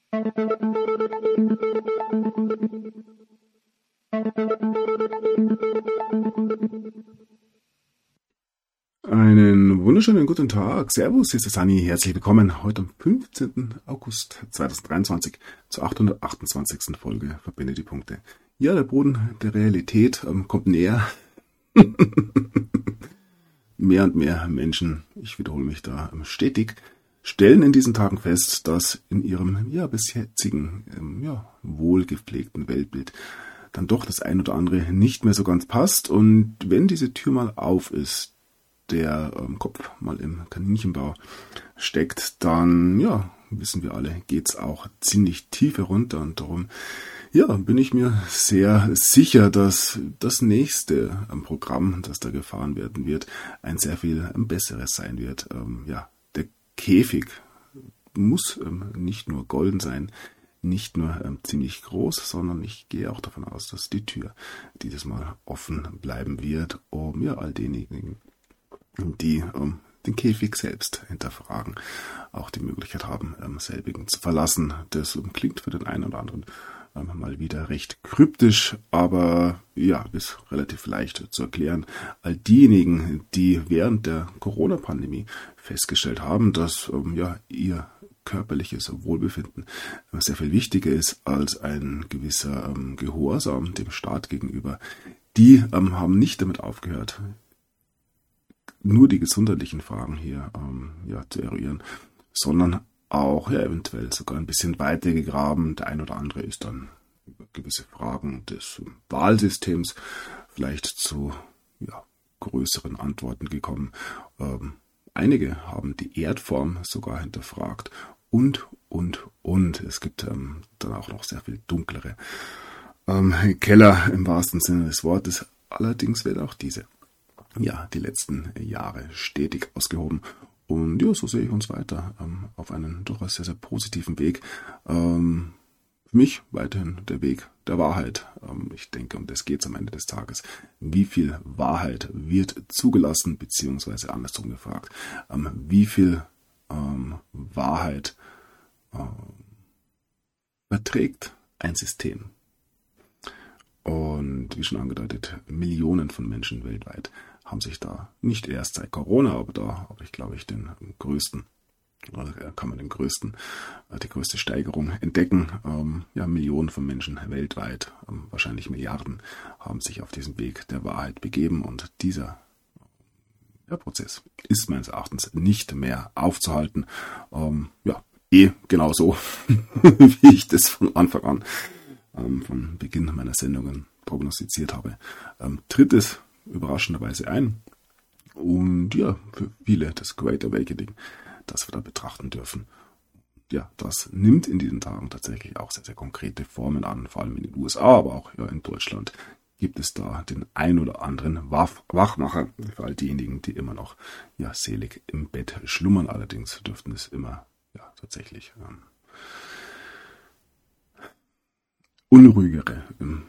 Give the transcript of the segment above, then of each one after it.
Einen wunderschönen guten Tag. Servus, hier ist der Sani. Herzlich willkommen heute am 15. August 2023 zur 828. Folge Verbinde die Punkte. Ja, der Boden der Realität kommt näher. Mehr und mehr Menschen, ich wiederhole mich da stetig, stellen in diesen Tagen fest, dass in ihrem bis jetzigen wohlgepflegten Weltbild dann doch das ein oder andere nicht mehr so ganz passt. Und wenn diese Tür mal auf ist, der Kopf mal im Kaninchenbau steckt, dann, wissen wir alle, geht's auch ziemlich tief herunter. Und darum, bin ich mir sehr sicher, dass das nächste Programm, das da gefahren werden wird, ein sehr viel besseres sein wird. Der Käfig muss nicht nur golden sein, nicht nur ziemlich groß, sondern ich gehe auch davon aus, dass die Tür dieses Mal offen bleiben wird, um all denjenigen, die den Käfig selbst hinterfragen, auch die Möglichkeit haben, selbigen zu verlassen. Das klingt für den einen oder anderen mal wieder recht kryptisch, aber ist relativ leicht zu erklären. All diejenigen, die während der Corona-Pandemie festgestellt haben, dass ihr körperliches Wohlbefinden sehr viel wichtiger ist als ein gewisser Gehorsam dem Staat gegenüber, die haben nicht damit aufgehört, nur die gesundheitlichen Fragen hier zu eruieren, sondern auch eventuell sogar ein bisschen weiter gegraben. Der ein oder andere ist dann über gewisse Fragen des Wahlsystems vielleicht zu größeren Antworten gekommen. Einige haben die Erdform sogar hinterfragt und. Es gibt dann auch noch sehr viel dunklere Keller im wahrsten Sinne des Wortes. Allerdings werden auch diese die letzten Jahre stetig ausgehoben. Und so sehe ich uns weiter auf einen durchaus sehr, sehr positiven Weg. Für mich weiterhin der Weg der Wahrheit. Ich denke, um das geht es am Ende des Tages. Wie viel Wahrheit wird zugelassen, beziehungsweise andersrum gefragt, wie viel Wahrheit verträgt ein System? Und wie schon angedeutet, Millionen von Menschen weltweit haben sich da nicht erst seit Corona, aber da habe ich, glaube ich, die größte Steigerung entdecken. Millionen von Menschen weltweit, wahrscheinlich Milliarden, haben sich auf diesen Weg der Wahrheit begeben und dieser Prozess ist meines Erachtens nicht mehr aufzuhalten. Genauso, wie ich das von Anfang an, von Beginn meiner Sendungen prognostiziert habe, tritt es überraschenderweise ein. Und für viele das Great Awakening, das wir da betrachten dürfen. Das nimmt in diesen Tagen tatsächlich auch sehr, sehr konkrete Formen an, vor allem in den USA, aber auch in Deutschland gibt es da den ein oder anderen Wachmacher, für all diejenigen, die immer noch selig im Bett schlummern. Allerdings dürften es immer tatsächlich unruhigere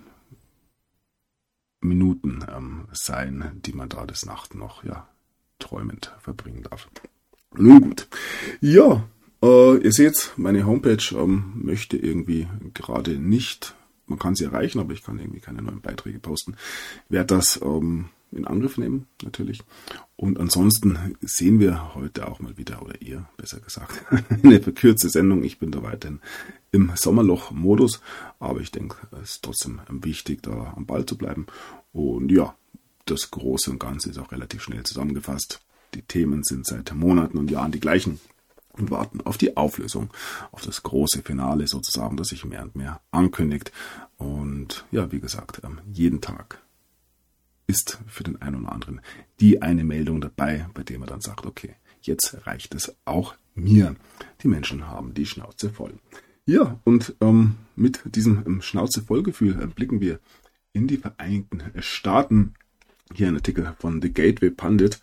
Minuten sein, die man da des Nachts noch träumend verbringen darf. Nun gut. Ihr seht, meine Homepage möchte irgendwie gerade nicht, man kann sie erreichen, aber ich kann irgendwie keine neuen Beiträge posten. Ich werde das in Angriff nehmen, natürlich. Und ansonsten sehen wir heute auch mal wieder, oder ihr, besser gesagt, eine verkürzte Sendung. Ich bin da weiterhin im Sommerloch-Modus, aber ich denke, es ist trotzdem wichtig, da am Ball zu bleiben. Und das Große und Ganze ist auch relativ schnell zusammengefasst. Die Themen sind seit Monaten und Jahren die gleichen und warten auf die Auflösung, auf das große Finale sozusagen, das sich mehr und mehr ankündigt. Und wie gesagt, jeden Tag ist für den einen oder anderen die eine Meldung dabei, bei der man dann sagt, okay, jetzt reicht es auch mir. Die Menschen haben die Schnauze voll. Und mit diesem Schnauze-voll-Gefühl blicken wir in die Vereinigten Staaten. Hier ein Artikel von The Gateway Pundit.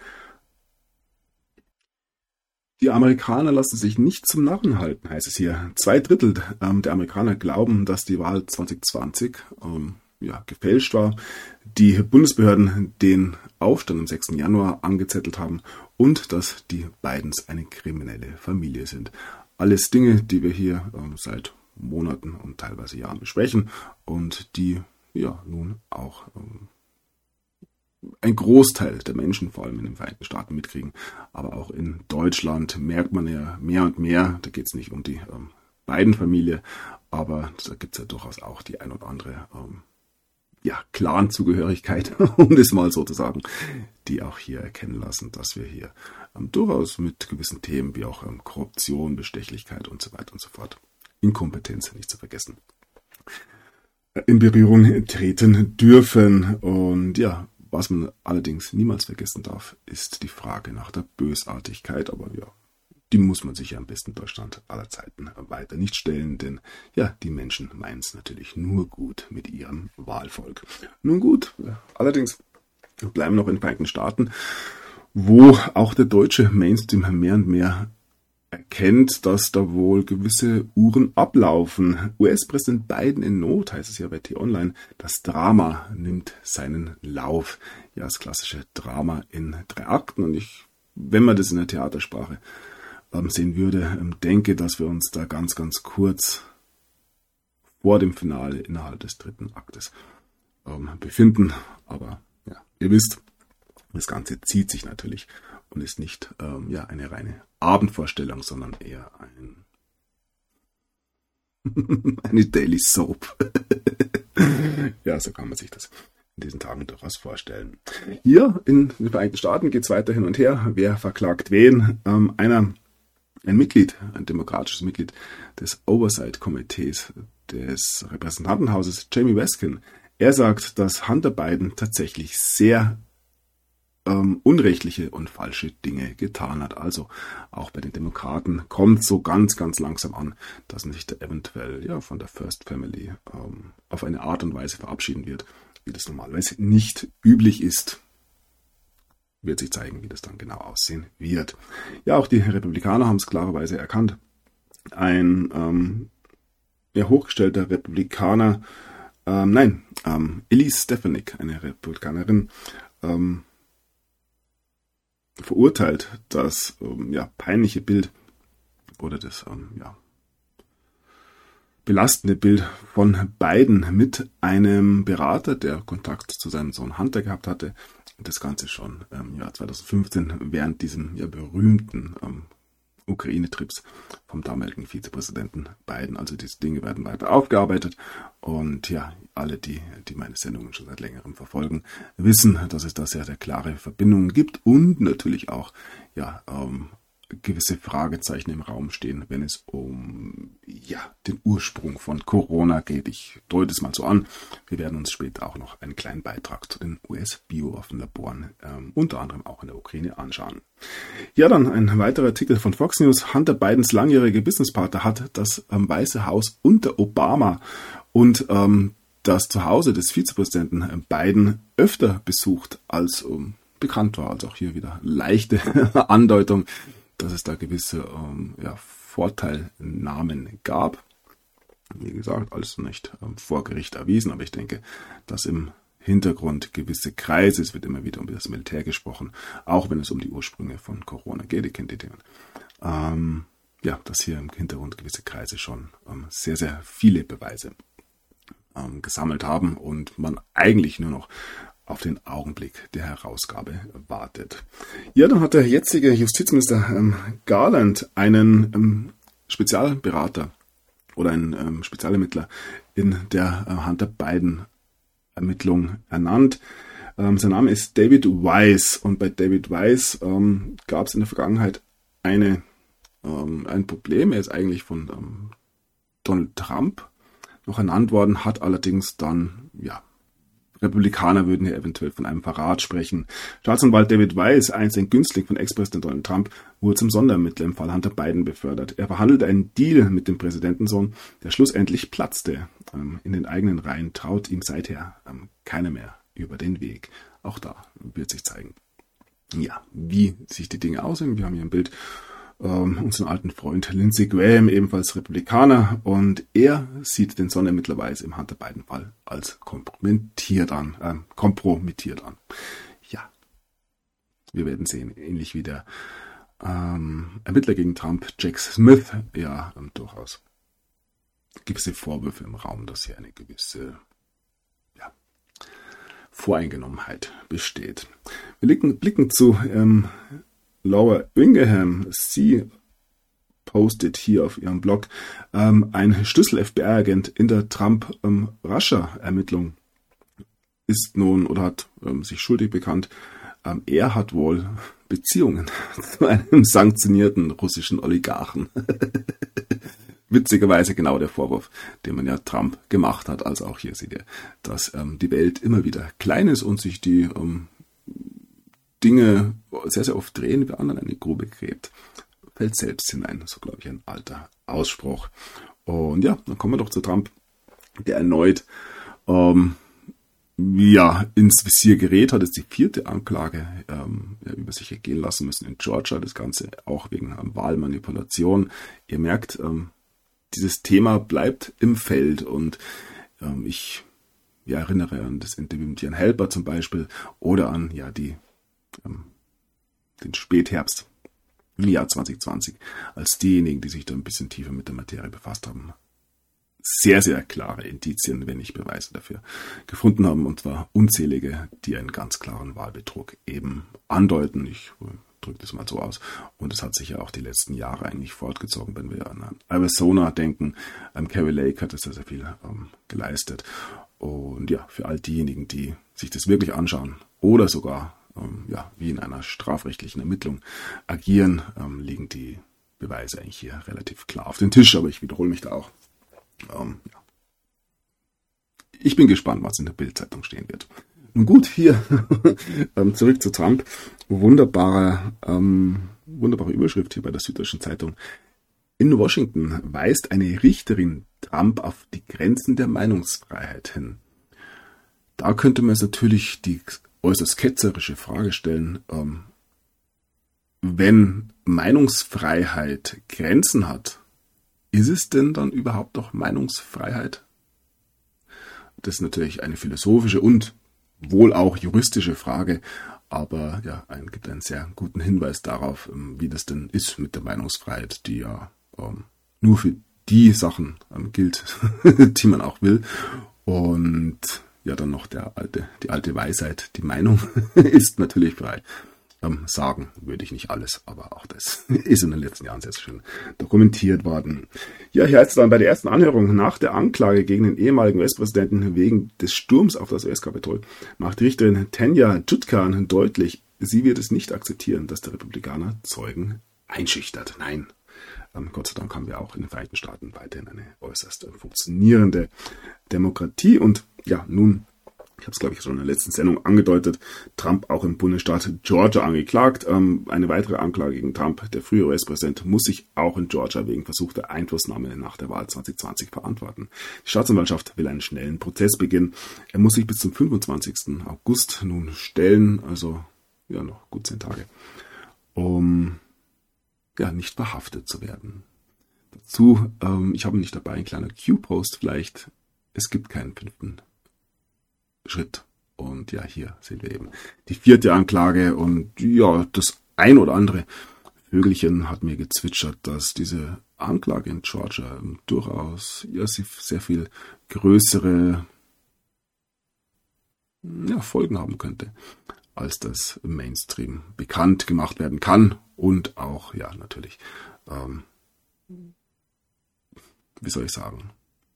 Die Amerikaner lassen sich nicht zum Narren halten, heißt es hier. 2/3 der Amerikaner glauben, dass die Wahl 2020 gefälscht war. Die Bundesbehörden den Aufstand am 6. Januar angezettelt haben und dass die Bidens eine kriminelle Familie sind. Alles Dinge, die wir hier seit Monaten und teilweise Jahren besprechen und die ja nun auch ein Großteil der Menschen, vor allem in den Vereinigten Staaten, mitkriegen. Aber auch in Deutschland merkt man ja mehr und mehr, da geht es nicht um die Biden-Familie, aber da gibt es ja durchaus auch die ein oder andere Clan-Zugehörigkeit, um das mal so zu sagen, die auch hier erkennen lassen, dass wir hier durchaus mit gewissen Themen wie auch Korruption, Bestechlichkeit und so weiter und so fort, Inkompetenz nicht zu vergessen, in Berührung treten dürfen. Und ja, was man allerdings niemals vergessen darf, ist die Frage nach der Bösartigkeit. Aber ja, die muss man sich ja am besten Deutschland aller Zeiten weiter nicht stellen, denn ja, die Menschen meinen es natürlich nur gut mit ihrem Wahlvolk. Nun gut, allerdings bleiben wir noch in den Vereinigten Staaten, wo auch der deutsche Mainstream mehr und mehr erkennt, dass da wohl gewisse Uhren ablaufen. US-Präsident Biden in Not, heißt es ja bei T-Online. Das Drama nimmt seinen Lauf. Ja, das klassische Drama in 3 Akten. Und wenn man das in der Theatersprache sehen würde, denke, dass wir uns da ganz, ganz kurz vor dem Finale innerhalb des 3. Aktes befinden. Aber ja, ihr wisst, das Ganze zieht sich natürlich und ist nicht eine reine Abendvorstellung, sondern eher eine Daily Soap. Ja, so kann man sich das in diesen Tagen durchaus vorstellen. Hier in den Vereinigten Staaten geht es weiter hin und her. Wer verklagt wen? Ein demokratisches Mitglied des Oversight-Komitees des Repräsentantenhauses, Jamie Raskin, er sagt, dass Hunter Biden tatsächlich sehr unrechtliche und falsche Dinge getan hat. Also auch bei den Demokraten kommt so ganz, ganz langsam an, dass man sich da eventuell von der First Family auf eine Art und Weise verabschieden wird, wie das normalerweise nicht üblich ist. Wird sich zeigen, wie das dann genau aussehen wird. Ja, auch die Republikaner haben es klarerweise erkannt. Ein hochgestellter Republikaner, Elise Stefanik, eine Republikanerin, verurteilt das peinliche Bild oder das belastende Bild von Biden mit einem Berater, der Kontakt zu seinem Sohn Hunter gehabt hatte. Das Ganze schon im Jahr 2015 während diesem berühmten Ukraine-Trips vom damaligen Vizepräsidenten Biden. Also diese Dinge werden weiter aufgearbeitet und ja, alle, die meine Sendungen schon seit längerem verfolgen, wissen, dass es da sehr, sehr klare Verbindungen gibt und natürlich auch gewisse Fragezeichen im Raum stehen, wenn es um den Ursprung von Corona geht. Ich deute es mal so an. Wir werden uns später auch noch einen kleinen Beitrag zu den US-Biowaffenlaboren, unter anderem auch in der Ukraine, anschauen. Ja, dann ein weiterer Artikel von Fox News. Hunter Bidens langjähriger Businesspartner hat das Weiße Haus unter Obama und das Zuhause des Vizepräsidenten Biden öfter besucht, als bekannt war. Also auch hier wieder leichte Andeutung, dass es da gewisse Vorteilnahmen gab. Wie gesagt, alles nicht vor Gericht erwiesen, aber ich denke, dass im Hintergrund gewisse Kreise, es wird immer wieder um das Militär gesprochen, auch wenn es um die Ursprünge von Corona geht, ihr kennt die Themen, dass hier im Hintergrund gewisse Kreise schon sehr, sehr viele Beweise gesammelt haben und man eigentlich nur noch auf den Augenblick der Herausgabe wartet. Ja, dann hat der jetzige Justizminister Garland einen Spezialberater oder einen Spezialermittler in der Hunter Biden-Ermittlung ernannt. Sein Name ist David Weiss und bei David Weiss gab es in der Vergangenheit ein Problem. Er ist eigentlich von Donald Trump noch ernannt worden, hat allerdings dann, Republikaner würden hier eventuell von einem Verrat sprechen. Staatsanwalt David Weiss, einst ein Günstling von Ex-Präsident Donald Trump, wurde zum Sonderermittler im Fall Hunter Biden befördert. Er verhandelte einen Deal mit dem Präsidentensohn, der schlussendlich platzte. In den eigenen Reihen traut ihm seither keiner mehr über den Weg. Auch da wird sich zeigen, wie sich die Dinge aussehen. Wir haben hier ein Bild unseren alten Freund Lindsey Graham, ebenfalls Republikaner, und er sieht den Sonderermittler Weiss im Hunter Biden-Fall als kompromittiert an. Ja, wir werden sehen, ähnlich wie der Ermittler gegen Trump, Jack Smith, durchaus gewisse Vorwürfe im Raum, dass hier eine gewisse Voreingenommenheit besteht. Wir blicken zu Laura Ingraham. Sie postet hier auf ihrem Blog, ein Schlüssel-FBI-Agent in der Trump-Russia-Ermittlung ist nun oder hat sich schuldig bekannt. Er hat wohl Beziehungen zu einem sanktionierten russischen Oligarchen. Witzigerweise genau der Vorwurf, den man ja Trump gemacht hat. Also auch hier seht ihr, dass die Welt immer wieder klein ist und sich die Dinge sehr, sehr oft drehen, wer anderen eine Grube gräbt. Fällt selbst hinein. So, glaube ich, ein alter Ausspruch. Und ja, dann kommen wir doch zu Trump, der erneut ins Visier gerät, hat jetzt die 4. Anklage über sich ergehen lassen müssen in Georgia. Das Ganze auch wegen Wahlmanipulation. Ihr merkt, dieses Thema bleibt im Feld und ich erinnere an das Interview mit Jan Helper zum Beispiel oder an den Spätherbst im Jahr 2020, als diejenigen, die sich da ein bisschen tiefer mit der Materie befasst haben, sehr, sehr klare Indizien, wenn nicht Beweise dafür gefunden haben, und zwar unzählige, die einen ganz klaren Wahlbetrug eben andeuten. Ich drücke das mal so aus. Und es hat sich ja auch die letzten Jahre eigentlich fortgezogen, wenn wir an Arizona denken. Kari Lake hat das sehr, sehr viel geleistet. Und ja, für all diejenigen, die sich das wirklich anschauen oder sogar wie in einer strafrechtlichen Ermittlung agieren, liegen die Beweise eigentlich hier relativ klar auf den Tisch. Aber ich wiederhole mich da auch. Ich bin gespannt, was in der Bild-Zeitung stehen wird. Nun gut, hier zurück zu Trump. Wunderbare Überschrift hier bei der Süddeutschen Zeitung. In Washington weist eine Richterin Trump auf die Grenzen der Meinungsfreiheit hin. Da könnte man jetzt natürlich die äußerst ketzerische Frage stellen, wenn Meinungsfreiheit Grenzen hat, ist es denn dann überhaupt noch Meinungsfreiheit? Das ist natürlich eine philosophische und wohl auch juristische Frage, aber gibt einen sehr guten Hinweis darauf, wie das denn ist mit der Meinungsfreiheit, die ja nur für die Sachen gilt, die man auch will. Und dann noch die alte Weisheit, die Meinung ist natürlich frei. Sagen würde ich nicht alles, aber auch das ist in den letzten Jahren sehr schön dokumentiert worden. Ja, hier heißt es dann bei der ersten Anhörung nach der Anklage gegen den ehemaligen US-Präsidenten wegen des Sturms auf das US-Kapitol macht Richterin Tanya Chutkan deutlich, sie wird es nicht akzeptieren, dass der Republikaner Zeugen einschüchtert. Nein. Gott sei Dank haben wir auch in den Vereinigten Staaten weiterhin eine äußerst funktionierende Demokratie. Und nun, ich habe es glaube ich schon in der letzten Sendung angedeutet, Trump auch im Bundesstaat Georgia angeklagt. Eine weitere Anklage gegen Trump, der frühere US-Präsident, muss sich auch in Georgia wegen versuchter Einflussnahme nach der Wahl 2020 verantworten. Die Staatsanwaltschaft will einen schnellen Prozess beginnen. Er muss sich bis zum 25. August nun stellen, also noch gut 10 Tage, um nicht verhaftet zu werden. Dazu, ich habe nicht dabei, ein kleiner Q-Post vielleicht. Es gibt keinen 5. Schritt. Und hier sehen wir eben die 4. Anklage. Und das ein oder andere Vögelchen hat mir gezwitschert, dass diese Anklage in Georgia durchaus sehr viel größere Folgen haben könnte, als das im Mainstream bekannt gemacht werden kann. Und auch, natürlich, wie soll ich sagen,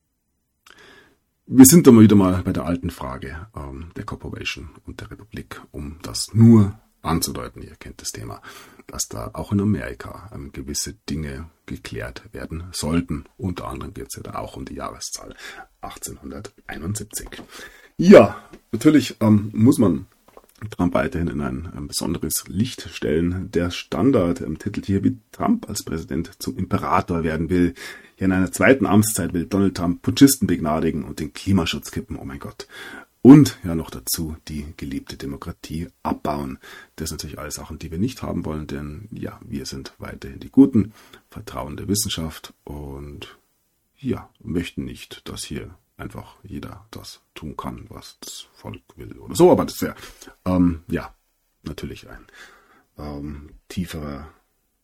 wir sind dann wieder mal bei der alten Frage der Corporation und der Republik, um das nur anzudeuten. Ihr kennt das Thema, dass da auch in Amerika gewisse Dinge geklärt werden sollten. Unter anderem geht es ja da auch um die Jahreszahl 1871. Ja, natürlich muss man Trump weiterhin in ein besonderes Licht stellen. Der Standard titelt hier, wie Trump als Präsident zum Imperator werden will. Hier in einer zweiten Amtszeit will Donald Trump Putschisten begnadigen und den Klimaschutz kippen. Oh mein Gott. Und noch dazu die geliebte Demokratie abbauen. Das sind natürlich alles Sachen, die wir nicht haben wollen, denn wir sind weiterhin die Guten, vertrauen der Wissenschaft und möchten nicht, dass hier einfach jeder das tun kann, was das Volk will oder so. Aber das wäre natürlich ein tieferer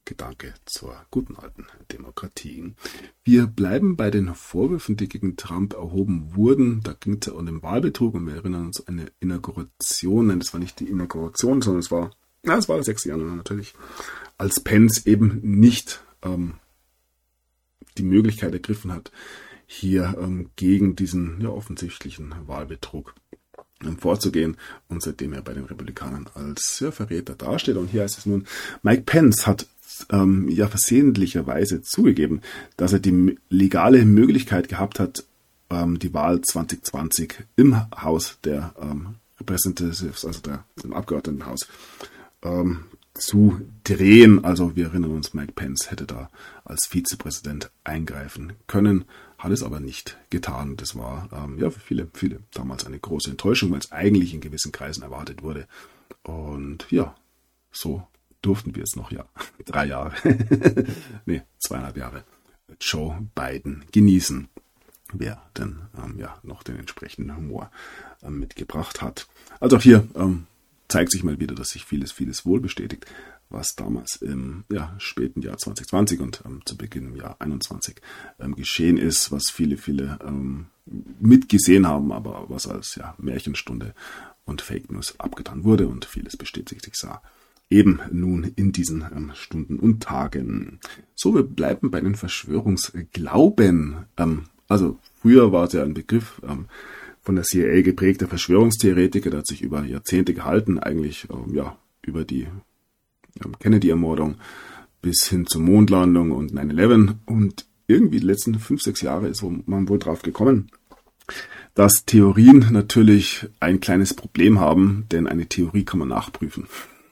Gedanke zur guten alten Demokratie. Wir bleiben bei den Vorwürfen, die gegen Trump erhoben wurden. Da ging es ja um den Wahlbetrug und wir erinnern uns an eine Inauguration. Nein, das war nicht die Inauguration, sondern es war der 6. Januar natürlich, als Pence eben nicht die Möglichkeit ergriffen hat, hier gegen diesen offensichtlichen Wahlbetrug vorzugehen und seitdem er bei den Republikanern als Verräter dasteht. Und hier heißt es nun, Mike Pence hat versehentlicherweise zugegeben, dass er die legale Möglichkeit gehabt hat, die Wahl 2020 im Haus der Representatives, also im Abgeordnetenhaus, zu drehen. Also wir erinnern uns, Mike Pence hätte da als Vizepräsident eingreifen können, hat es aber nicht getan. Das war für viele damals eine große Enttäuschung, weil es eigentlich in gewissen Kreisen erwartet wurde. Und so durften wir es noch 3 Jahre, 2,5 Jahre Joe Biden genießen, wer denn noch den entsprechenden Humor mitgebracht hat. Also auch hier zeigt sich mal wieder, dass sich vieles wohl bestätigt, was damals im späten Jahr 2020 und zu Beginn im Jahr 2021 geschehen ist, was viele mitgesehen haben, aber was als Märchenstunde und Fake News abgetan wurde und vieles bestätigt sich sah. Eben nun in diesen Stunden und Tagen. So, wir bleiben bei den Verschwörungsglauben. Also früher war es ja ein Begriff von der CIA geprägter Verschwörungstheoretiker, der hat sich über Jahrzehnte gehalten, eigentlich über die Kennedy-Ermordung bis hin zur Mondlandung und 9/11. Und irgendwie die letzten 5-6 Jahre ist man wohl drauf gekommen, dass Theorien natürlich ein kleines Problem haben, denn eine Theorie kann man nachprüfen.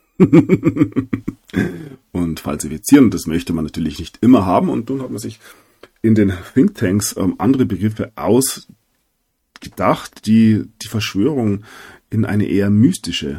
Und falsifizieren, das möchte man natürlich nicht immer haben. Und nun hat man sich in den Thinktanks andere Begriffe ausgedacht, die die Verschwörung in eine eher mystische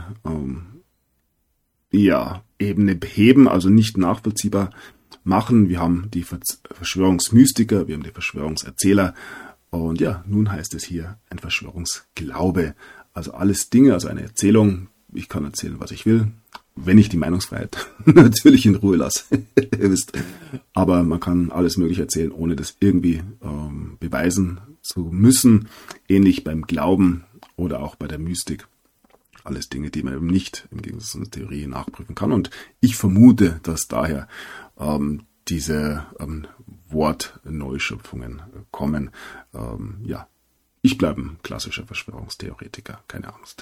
Ebene heben, also nicht nachvollziehbar machen. Wir haben die Verschwörungsmystiker, wir haben die Verschwörungserzähler und nun heißt es hier ein Verschwörungsglaube. Also alles Dinge, also eine Erzählung. Ich kann erzählen, was ich will, wenn ich die Meinungsfreiheit natürlich in Ruhe lasse. Ihr wisst. Aber man kann alles Mögliche erzählen, ohne das irgendwie beweisen zu müssen. Ähnlich beim Glauben oder auch bei der Mystik. Alles Dinge, die man eben nicht im Gegensatz zu einer Theorie nachprüfen kann. Und ich vermute, dass daher diese Wortneuschöpfungen kommen. Ich bleibe ein klassischer Verschwörungstheoretiker, keine Angst.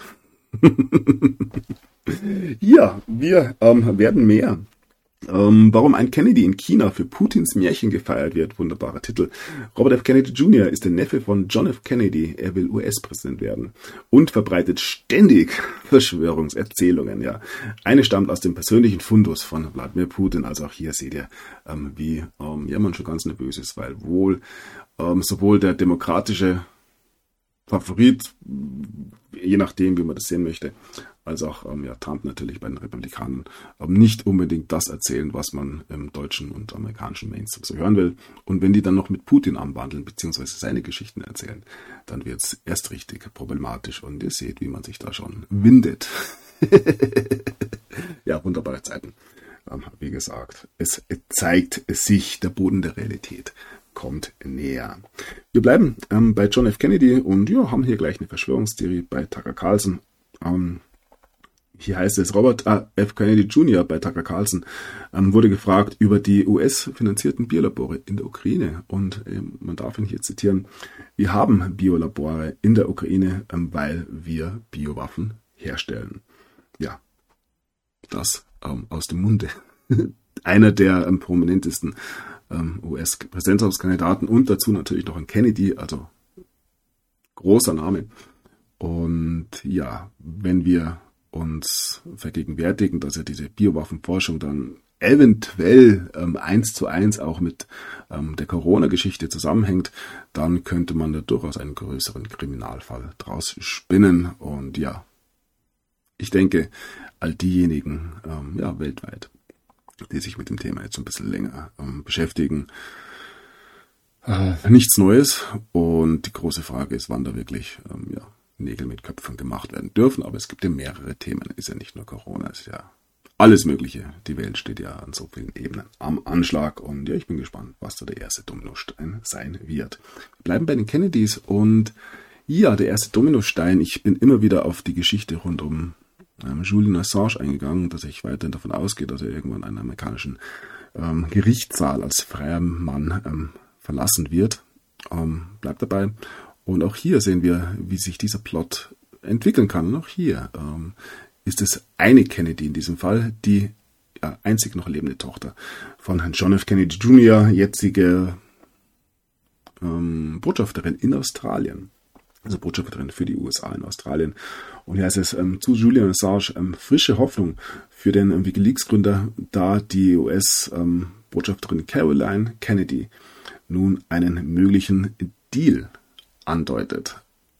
Wir werden mehr. Warum ein Kennedy in China für Putins Märchen gefeiert wird, wunderbarer Titel. Robert F. Kennedy Jr. ist der Neffe von John F. Kennedy. Er will US-Präsident werden und verbreitet ständig Verschwörungserzählungen. Eine stammt aus dem persönlichen Fundus von Wladimir Putin. Also auch hier seht ihr, wie man schon ganz nervös ist, weil sowohl der demokratische Favorit, je nachdem, wie man das sehen möchte, als auch Trump natürlich bei den Republikanern nicht unbedingt das erzählen, was man im deutschen und amerikanischen Mainstream so hören will. Und wenn die dann noch mit Putin anwandeln, beziehungsweise seine Geschichten erzählen, dann wird es erst richtig problematisch und ihr seht, wie man sich da schon windet. Wunderbare Zeiten. Wie gesagt, es zeigt sich, der Boden der Realität kommt näher. Wir bleiben bei John F. Kennedy und haben hier gleich eine Verschwörungstheorie bei Tucker Carlson. Hier heißt es, Robert F. Kennedy Jr. bei Tucker Carlson wurde gefragt über die US-finanzierten Biolabore in der Ukraine. Und man darf ihn hier zitieren, wir haben Biolabore in der Ukraine, weil wir Biowaffen herstellen. Ja, das aus dem Munde. Einer der prominentesten US-Präsidentschaftskandidaten und dazu natürlich noch ein Kennedy, also großer Name. Und wenn wir uns vergegenwärtigen, dass ja diese Biowaffenforschung dann eventuell 1:1 auch mit der Corona-Geschichte zusammenhängt, dann könnte man da durchaus einen größeren Kriminalfall draus spinnen. Und ich denke, all diejenigen weltweit, die sich mit dem Thema jetzt ein bisschen länger beschäftigen, nichts Neues. Und die große Frage ist, wann da wirklich Nägel mit Köpfen gemacht werden dürfen. Aber es gibt ja mehrere Themen. Ist ja nicht nur Corona, ist ja alles Mögliche. Die Welt steht ja an so vielen Ebenen am Anschlag und ja, ich bin gespannt, was da der erste Dominostein sein wird. Wir bleiben bei den Kennedys und ja, der erste Dominostein, ich bin immer wieder auf die Geschichte rund um Julian Assange eingegangen, dass ich weiterhin davon ausgehe, dass er irgendwann einen amerikanischen Gerichtssaal als freier Mann verlassen wird. Bleibt dabei. Und auch hier sehen wir, wie sich dieser Plot entwickeln kann. Und auch hier ist es eine Kennedy in diesem Fall, die einzig noch lebende Tochter von Herrn John F. Kennedy Jr., jetzige Botschafterin in Australien. Also Botschafterin für die USA in Australien. Und hier heißt es zu Julian Assange frische Hoffnung für den WikiLeaks-Gründer, da die US-Botschafterin Caroline Kennedy nun einen möglichen Deal andeutet.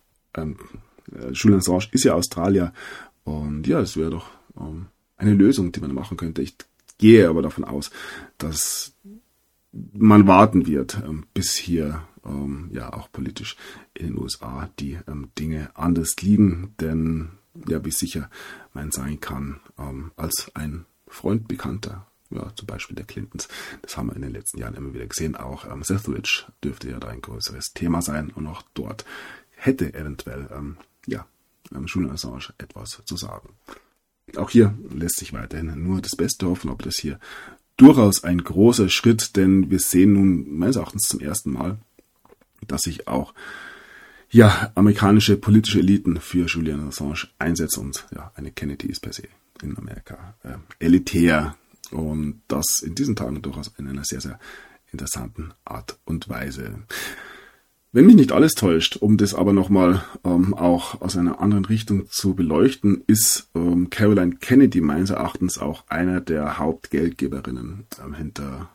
Julian Assange ist ja Australier und ja, es wäre doch eine Lösung, die man machen könnte. Ich gehe aber davon aus, dass man warten wird, bis hier auch politisch in den USA die Dinge anders liegen, denn ja, wie sicher man sein kann, als ein Freund Bekannter, ja, zum Beispiel der Clintons, das haben wir in den letzten Jahren immer wieder gesehen, auch Sethridge dürfte ja da ein größeres Thema sein und auch dort hätte eventuell Julian Assange etwas zu sagen. Auch hier lässt sich weiterhin nur das Beste hoffen, ob das hier durchaus ein großer Schritt, denn wir sehen nun meines Erachtens zum ersten Mal, dass sich auch amerikanische politische Eliten für Julian Assange einsetzen und eine Kennedy ist per se in Amerika elitär und das in diesen Tagen durchaus in einer sehr, sehr interessanten Art und Weise. Wenn mich nicht alles täuscht, um das aber nochmal auch aus einer anderen Richtung zu beleuchten, ist Caroline Kennedy meines Erachtens auch einer der Hauptgeldgeberinnen hinter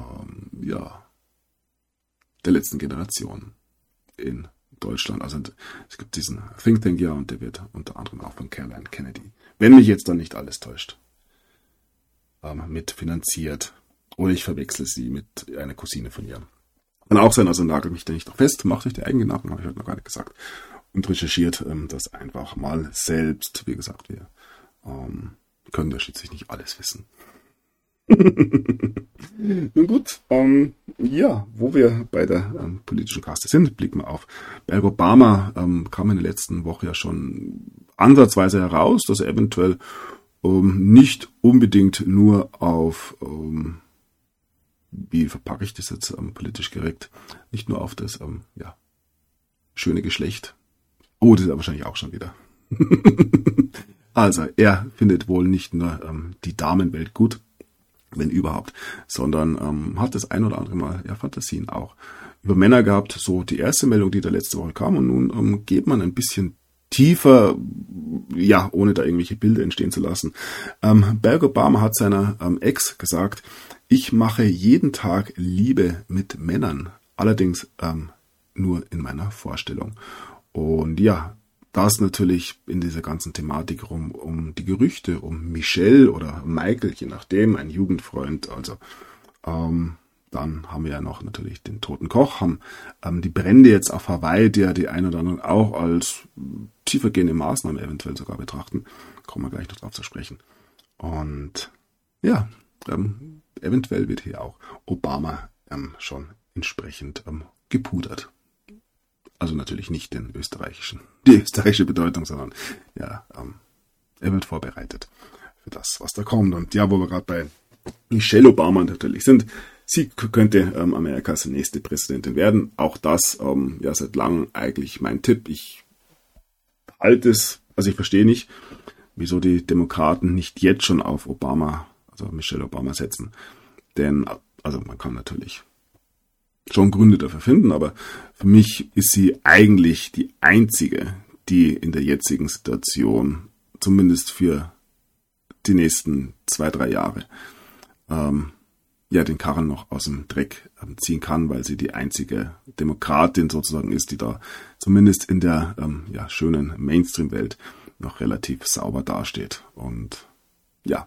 der letzten Generation in Deutschland. Also es gibt diesen Think Tank und der wird unter anderem auch von Caroline Kennedy, wenn mich jetzt dann nicht alles täuscht, mitfinanziert. Oder ich verwechsel sie mit einer Cousine von ihr. Kann auch sein, also nagelt mich da nicht noch fest, macht euch die eigenen Gedanken, habe ich heute noch gar nicht gesagt. Und recherchiert das einfach mal selbst. Wie gesagt, wir können ja schließlich nicht alles wissen. Nun gut, wo wir bei der politischen Kaste sind, blicken wir auf Barack Obama. Kam in der letzten Woche ja schon ansatzweise heraus, dass er eventuell nicht unbedingt nur auf wie verpacke ich das jetzt politisch korrekt, nicht nur auf das schöne Geschlecht. Oh, das ist ja wahrscheinlich auch schon wieder. Also, er findet wohl nicht nur die Damenwelt gut, wenn überhaupt, sondern hat das ein oder andere Mal Fantasien auch über Männer gehabt. So die erste Meldung, die da letzte Woche kam und nun geht man ein bisschen tiefer, ohne da irgendwelche Bilder entstehen zu lassen. Barack Obama hat seiner Ex gesagt, ich mache jeden Tag Liebe mit Männern, allerdings nur in meiner Vorstellung. Und das natürlich in dieser ganzen Thematik um die Gerüchte, um Michelle oder Michael, je nachdem, ein Jugendfreund, also dann haben wir ja noch natürlich den toten Koch, haben die Brände jetzt auf Hawaii, der die ein oder anderen auch als tiefergehende Maßnahmen eventuell sogar betrachten. Kommen wir gleich noch drauf zu sprechen. Und eventuell wird hier auch Obama schon entsprechend gepudert. Also natürlich nicht die österreichische Bedeutung, sondern er wird vorbereitet für das, was da kommt. Und wo wir gerade bei Michelle Obama natürlich sind, sie könnte Amerikas nächste Präsidentin werden. Auch das seit langem eigentlich mein Tipp. Ich halte es, also ich verstehe nicht, wieso die Demokraten nicht jetzt schon auf Obama, also Michelle Obama setzen. Denn, also man kann natürlich schon Gründe dafür finden, aber für mich ist sie eigentlich die einzige, die in der jetzigen Situation, zumindest für die nächsten 2-3 Jahre, den Karren noch aus dem Dreck ziehen kann, weil sie die einzige Demokratin sozusagen ist, die da zumindest in der schönen Mainstream-Welt noch relativ sauber dasteht. Und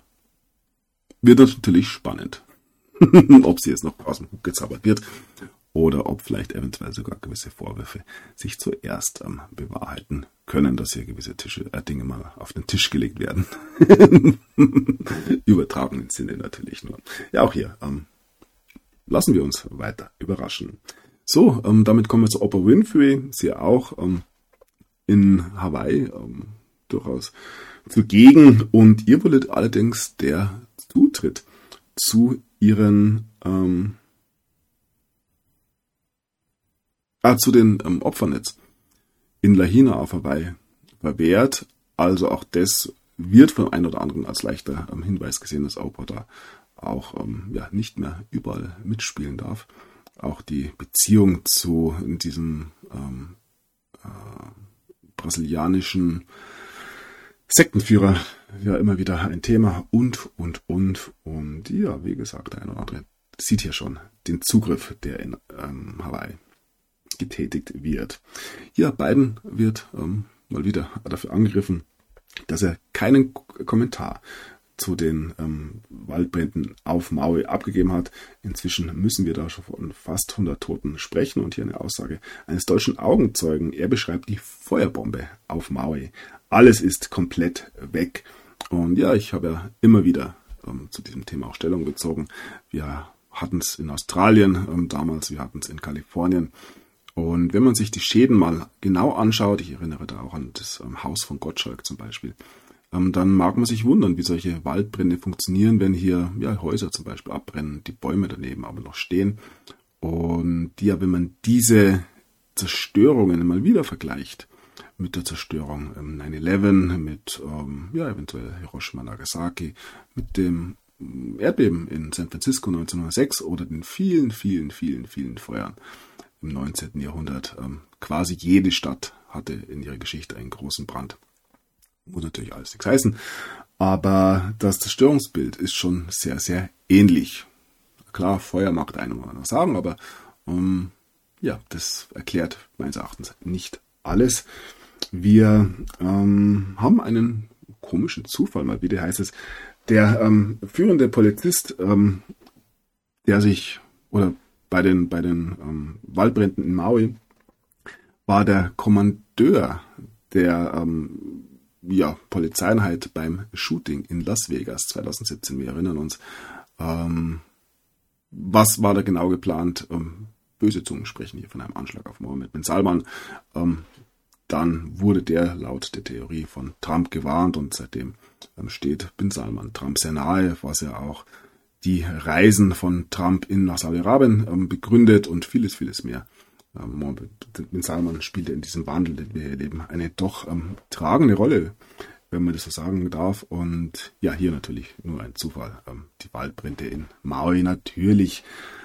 wird natürlich spannend, ob sie jetzt noch aus dem Hut gezaubert wird oder ob vielleicht eventuell sogar gewisse Vorwürfe sich zuerst bewahrheiten können, dass hier gewisse Dinge mal auf den Tisch gelegt werden. Übertragenen Sinne natürlich nur. Ja, auch hier lassen wir uns weiter überraschen. So, damit kommen wir zu Oprah Winfrey. Sie auch in Hawaii durchaus zugegen, und ihr wurde allerdings der Zutritt zu ihren zu den Opfern jetzt in Lahaina auf Hawaii verwehrt. Also auch das wird von einem oder anderen als leichter Hinweis gesehen, dass Oprah da auch nicht mehr überall mitspielen darf. Auch die Beziehung zu diesem brasilianischen Sektenführer ja immer wieder ein Thema und ja, wie gesagt, der eine oder andere sieht hier schon den Zugriff, der in Hawaii getätigt wird. Ja, Biden wird mal wieder dafür angegriffen, dass er keinen Kommentar zu den Waldbränden auf Maui abgegeben hat. Inzwischen müssen wir da schon von fast 100 Toten sprechen, und hier eine Aussage eines deutschen Augenzeugen. Er beschreibt die Feuerbombe auf Maui. Alles ist komplett weg. Und ja, ich habe ja immer wieder zu diesem Thema auch Stellung bezogen. Wir hatten es in Australien damals, wir hatten es in Kalifornien. Und wenn man sich die Schäden mal genau anschaut, ich erinnere da auch an das Haus von Gottschalk zum Beispiel, dann mag man sich wundern, wie solche Waldbrände funktionieren, wenn hier Häuser zum Beispiel abbrennen, die Bäume daneben aber noch stehen. Und ja, wenn man diese Zerstörungen mal wieder vergleicht mit der Zerstörung 9/11, mit eventuell Hiroshima, Nagasaki, mit dem Erdbeben in San Francisco 1906 oder den vielen Feuern im 19. Jahrhundert. Quasi jede Stadt hatte in ihrer Geschichte einen großen Brand. Muss natürlich alles nichts heißen, aber das Zerstörungsbild ist schon sehr, sehr ähnlich. Klar, Feuer mag der eine oder andere sagen, aber das erklärt meines Erachtens nicht alles. Wir haben einen komischen Zufall, mal wieder heißt es. Der führende Polizist, der sich, oder bei den Waldbränden in Maui, war der Kommandeur der Polizeieinheit beim Shooting in Las Vegas 2017. Wir erinnern uns. Was war da genau geplant? Böse Zungen sprechen hier von einem Anschlag auf Mohammed bin Salman. Dann wurde der laut der Theorie von Trump gewarnt, und seitdem steht bin Salman Trump sehr nahe, was ja auch die Reisen von Trump nach Saudi-Arabien begründet und vieles mehr. Mohammed bin Salman spielte in diesem Wandel, den wir hier erleben, eine doch tragende Rolle, wenn man das so sagen darf. Und ja, hier natürlich nur ein Zufall. Die Waldbrände in Maui natürlich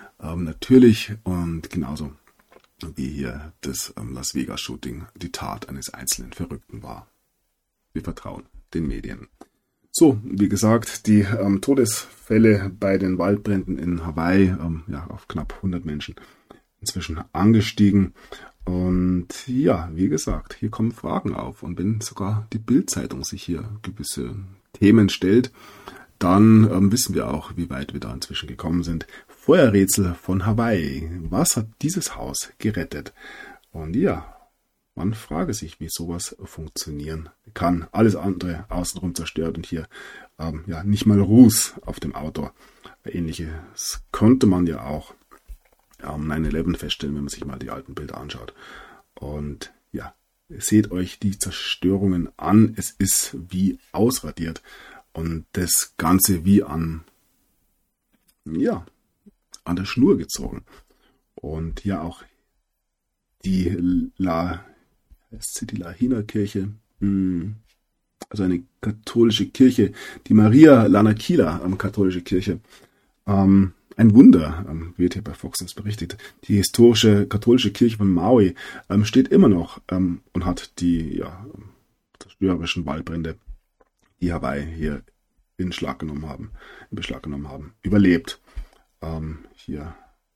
und genauso wie hier das Las Vegas Shooting die Tat eines einzelnen Verrückten war. Wir vertrauen den Medien. So, wie gesagt, die Todesfälle bei den Waldbränden in Hawaii auf knapp 100 Menschen inzwischen angestiegen. Und ja, wie gesagt, hier kommen Fragen auf. Und wenn sogar die Bild-Zeitung sich hier gewisse Themen stellt, dann wissen wir auch, wie weit wir da inzwischen gekommen sind. Feuerrätsel von Hawaii. Was hat dieses Haus gerettet? Und ja, man frage sich, wie sowas funktionieren kann. Alles andere außenrum zerstört und hier nicht mal Ruß auf dem Auto. Ähnliches konnte man ja auch 9/11 feststellen, wenn man sich mal die alten Bilder anschaut. Und ja, seht euch die Zerstörungen an. Es ist wie ausradiert. Und das Ganze wie an der Schnur gezogen. Und ja, auch die Lahaina-Kirche, also eine katholische Kirche, die Maria Lanakila, katholische Kirche, ein Wunder, wird hier bei Fox News berichtet. Die historische katholische Kirche von Maui steht immer noch und hat die zerstörerischen Waldbrände, die Hawaii hier in Beschlag genommen haben, überlebt. Hier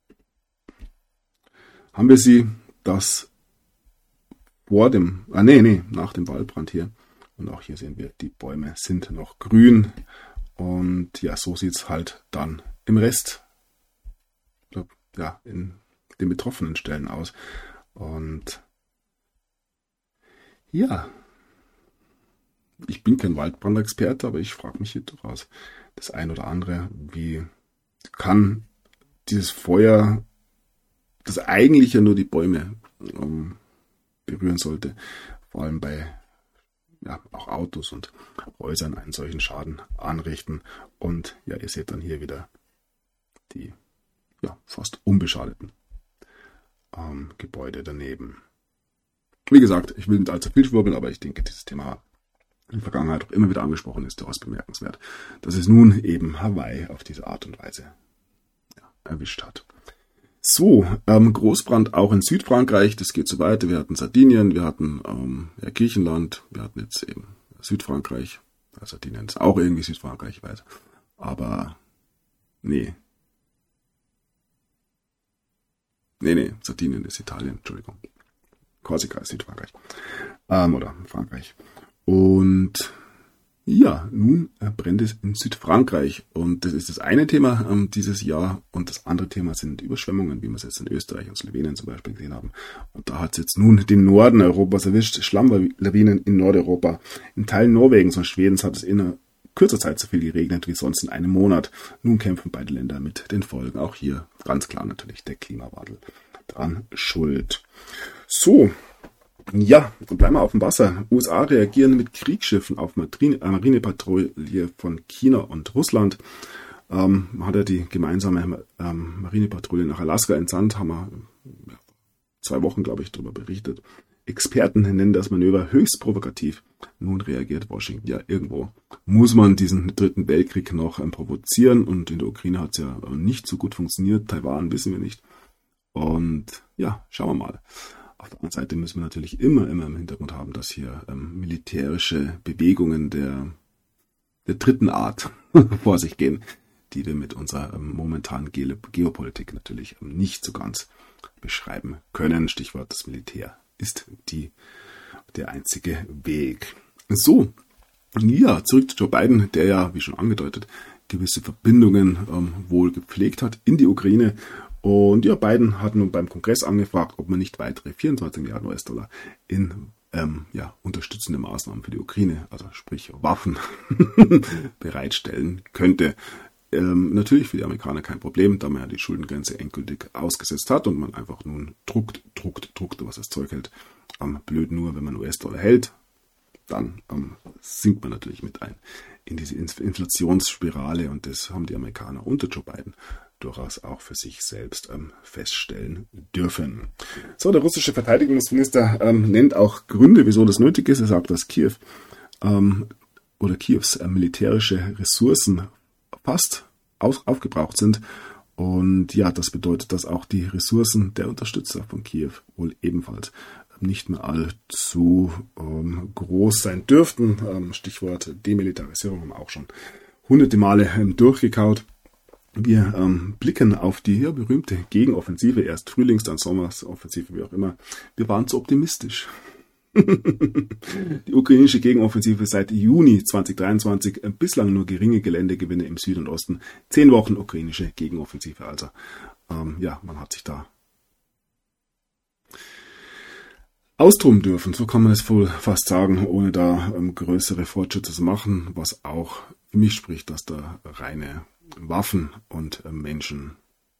haben wir sie, das nach dem Waldbrand hier. Und auch hier sehen wir, die Bäume sind noch grün. Und ja, so sieht es halt dann im Rest, in den betroffenen Stellen aus. Und ja, ich bin kein Waldbrandexperte, aber ich frage mich hier durchaus das ein oder andere, wie kann dieses Feuer, das eigentlich ja nur die Bäume berühren sollte, vor allem bei auch Autos und Häusern einen solchen Schaden anrichten. Und ja, ihr seht dann hier wieder die fast unbeschadeten Gebäude daneben. Wie gesagt, ich will nicht allzu viel schwurbeln, aber ich denke, dieses Thema in der Vergangenheit auch immer wieder angesprochen ist, durchaus bemerkenswert, dass es nun eben Hawaii auf diese Art und Weise erwischt hat. So, Großbrand auch in Südfrankreich, das geht so weiter. Wir hatten Sardinien, wir hatten Griechenland, wir hatten jetzt eben Südfrankreich. Sardinien ist auch irgendwie Südfrankreich, ich weiß. Aber nee, Sardinien ist Italien, Entschuldigung. Korsika ist Südfrankreich. Oder Frankreich. Und ja, nun brennt es in Südfrankreich. Und das ist das eine Thema dieses Jahr. Und das andere Thema sind Überschwemmungen, wie wir es jetzt in Österreich und Slowenien zum Beispiel gesehen haben. Und da hat es jetzt nun den Norden Europas erwischt. Schlammlawinen in Nordeuropa. In Teilen Norwegens und Schwedens hat es in kürzer Zeit so viel geregnet wie sonst in einem Monat. Nun kämpfen beide Länder mit den Folgen. Auch hier ganz klar natürlich der Klimawandel dran schuld. So, ja, dann bleiben wir auf dem Wasser. USA reagieren mit Kriegsschiffen auf Marinepatrouille von China und Russland. Hat er die gemeinsame Marinepatrouille nach Alaska entsandt, haben wir 2 Wochen, glaube ich, darüber berichtet. Experten nennen das Manöver höchst provokativ. Nun reagiert Washington. Ja, irgendwo muss man diesen 3. Weltkrieg noch provozieren und in der Ukraine hat es ja nicht so gut funktioniert. Taiwan wissen wir nicht. Und ja, schauen wir mal. Auf der anderen Seite müssen wir natürlich immer im Hintergrund haben, dass hier militärische Bewegungen der 3. Art vor sich gehen, die wir mit unserer momentanen Geopolitik natürlich nicht so ganz beschreiben können. Stichwort das Militär ist der einzige Weg. So, ja, zurück zu Joe Biden, der ja, wie schon angedeutet, gewisse Verbindungen wohl gepflegt hat in die Ukraine. Und ja, Biden hat nun beim Kongress angefragt, ob man nicht weitere 24 Milliarden US-Dollar in unterstützende Maßnahmen für die Ukraine, also sprich Waffen, bereitstellen könnte. Natürlich für die Amerikaner kein Problem, da man ja die Schuldengrenze endgültig ausgesetzt hat und man einfach nun druckt, was das Zeug hält. Blöd nur, wenn man US-Dollar hält, dann sinkt man natürlich mit ein in diese Inflationsspirale und das haben die Amerikaner unter Joe Biden durchaus auch für sich selbst feststellen dürfen. So, der russische Verteidigungsminister nennt auch Gründe, wieso das nötig ist. Er sagt, dass Kiews militärische Ressourcen fast aufgebraucht sind. Und ja, das bedeutet, dass auch die Ressourcen der Unterstützer von Kiew wohl ebenfalls nicht mehr allzu groß sein dürften. Stichwort Demilitarisierung haben wir auch schon hunderte Male durchgekaut. Wir blicken auf die berühmte Gegenoffensive, erst Frühlings-, dann Sommersoffensive, wie auch immer. Wir waren zu optimistisch. Die ukrainische Gegenoffensive seit Juni 2023, bislang nur geringe Geländegewinne im Süden und Osten. 10 Wochen ukrainische Gegenoffensive, also man hat sich da austoben dürfen, so kann man es wohl fast sagen, ohne da größere Fortschritte zu machen, was auch für mich spricht, dass da reine Waffen und Menschen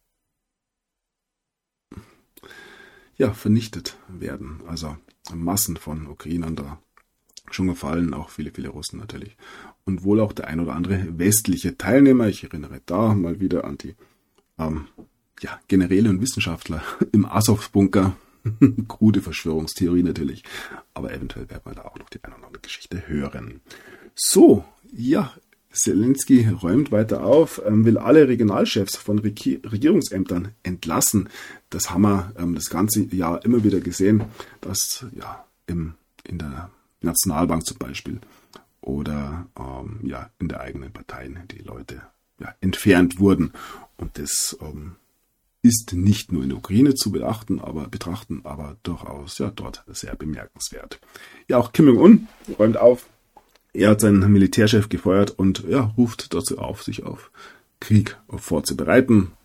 vernichtet werden. Also Massen von Ukrainern da schon gefallen, auch viele, viele Russen natürlich. Und wohl auch der ein oder andere westliche Teilnehmer. Ich erinnere da mal wieder an die Generäle und Wissenschaftler im Azov-Bunker. Krude Verschwörungstheorie natürlich. Aber eventuell werden wir da auch noch die eine oder andere Geschichte hören. So, ja, Zelensky räumt weiter auf, will alle Regionalchefs von Regierungsämtern entlassen. Das haben wir das ganze Jahr immer wieder gesehen, dass in der Nationalbank zum Beispiel oder in der eigenen Partei die Leute entfernt wurden. Und das ist nicht nur in der Ukraine zu betrachten, aber durchaus dort sehr bemerkenswert. Ja, auch Kim Jong-un räumt auf. Er hat seinen Militärchef gefeuert und ruft dazu auf, sich auf Krieg vorzubereiten.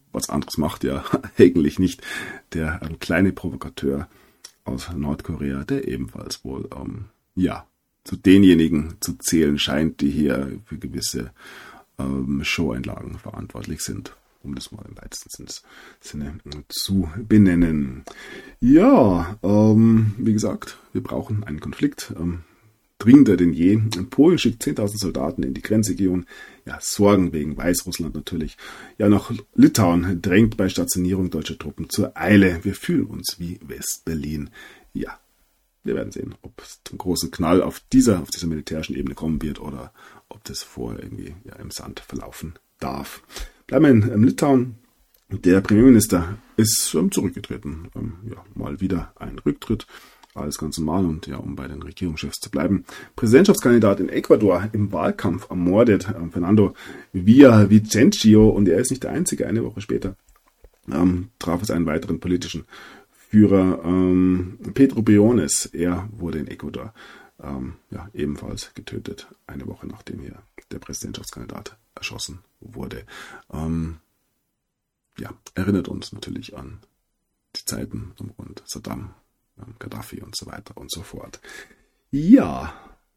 was anderes macht ja eigentlich nicht der kleine Provokateur aus Nordkorea, der ebenfalls wohl zu denjenigen zu zählen scheint, die hier für gewisse Showeinlagen verantwortlich sind, um das mal im weitesten Sinne zu benennen. Ja, wie gesagt, wir brauchen einen Konflikt. Dringender denn je. Polen schickt 10.000 Soldaten in die Grenzregion. Ja, Sorgen wegen Weißrussland natürlich. Ja, noch Litauen drängt bei Stationierung deutscher Truppen zur Eile. Wir fühlen uns wie West-Berlin. Ja, wir werden sehen, ob es zum großen Knall auf dieser militärischen Ebene kommen wird oder ob das vorher irgendwie im Sand verlaufen darf. Bleiben wir in Litauen. Der Premierminister ist zurückgetreten. Mal wieder ein Rücktritt. Alles ganz normal und um bei den Regierungschefs zu bleiben. Präsidentschaftskandidat in Ecuador im Wahlkampf ermordet, Fernando Villavicencio, und er ist nicht der Einzige. Eine Woche später traf es einen weiteren politischen Führer, Pedro Briones. Er wurde in Ecuador ebenfalls getötet, eine Woche nachdem hier der Präsidentschaftskandidat erschossen wurde. Erinnert uns natürlich an die Zeiten rund Saddam, Gaddafi und so weiter und so fort. Ja,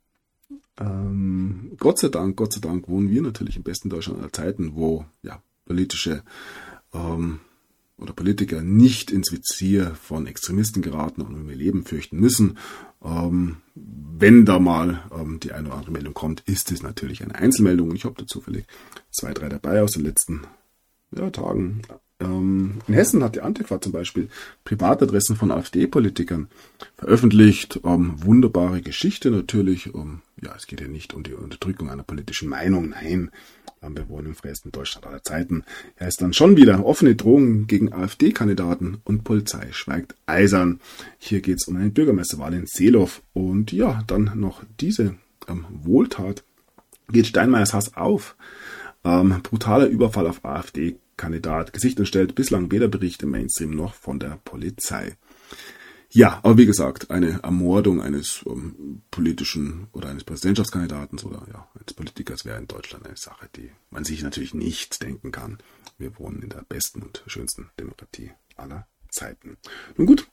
Gott sei Dank wohnen wir natürlich im besten Deutschland aller Zeiten, wo politische oder Politiker nicht ins Visier von Extremisten geraten und um ihr Leben fürchten müssen. Wenn da mal die eine oder andere Meldung kommt, ist es natürlich eine Einzelmeldung. Ich habe da zufällig 2, 3 dabei aus den letzten Tagen. In Hessen hat die Antifa zum Beispiel Privatadressen von AfD-Politikern veröffentlicht. Wunderbare Geschichte natürlich. Es geht ja nicht um die Unterdrückung einer politischen Meinung. Nein, wir wohnen im freiesten Deutschland aller Zeiten. Ja, ist dann schon wieder offene Drohungen gegen AfD-Kandidaten und Polizei schweigt eisern. Hier geht es um eine Bürgermeisterwahl in Seelow. Und dann noch diese Wohltat. Geht Steinmeiers Hass auf. Brutaler Überfall auf AfD-Kandidat. Gesicht entstellt, bislang weder Bericht im Mainstream noch von der Polizei. Ja, aber wie gesagt, eine Ermordung eines politischen oder eines Präsidentschaftskandidaten oder eines Politikers wäre in Deutschland eine Sache, die man sich natürlich nicht denken kann. Wir wohnen in der besten und schönsten Demokratie aller Zeiten. Nun gut,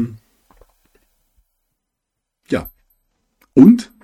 und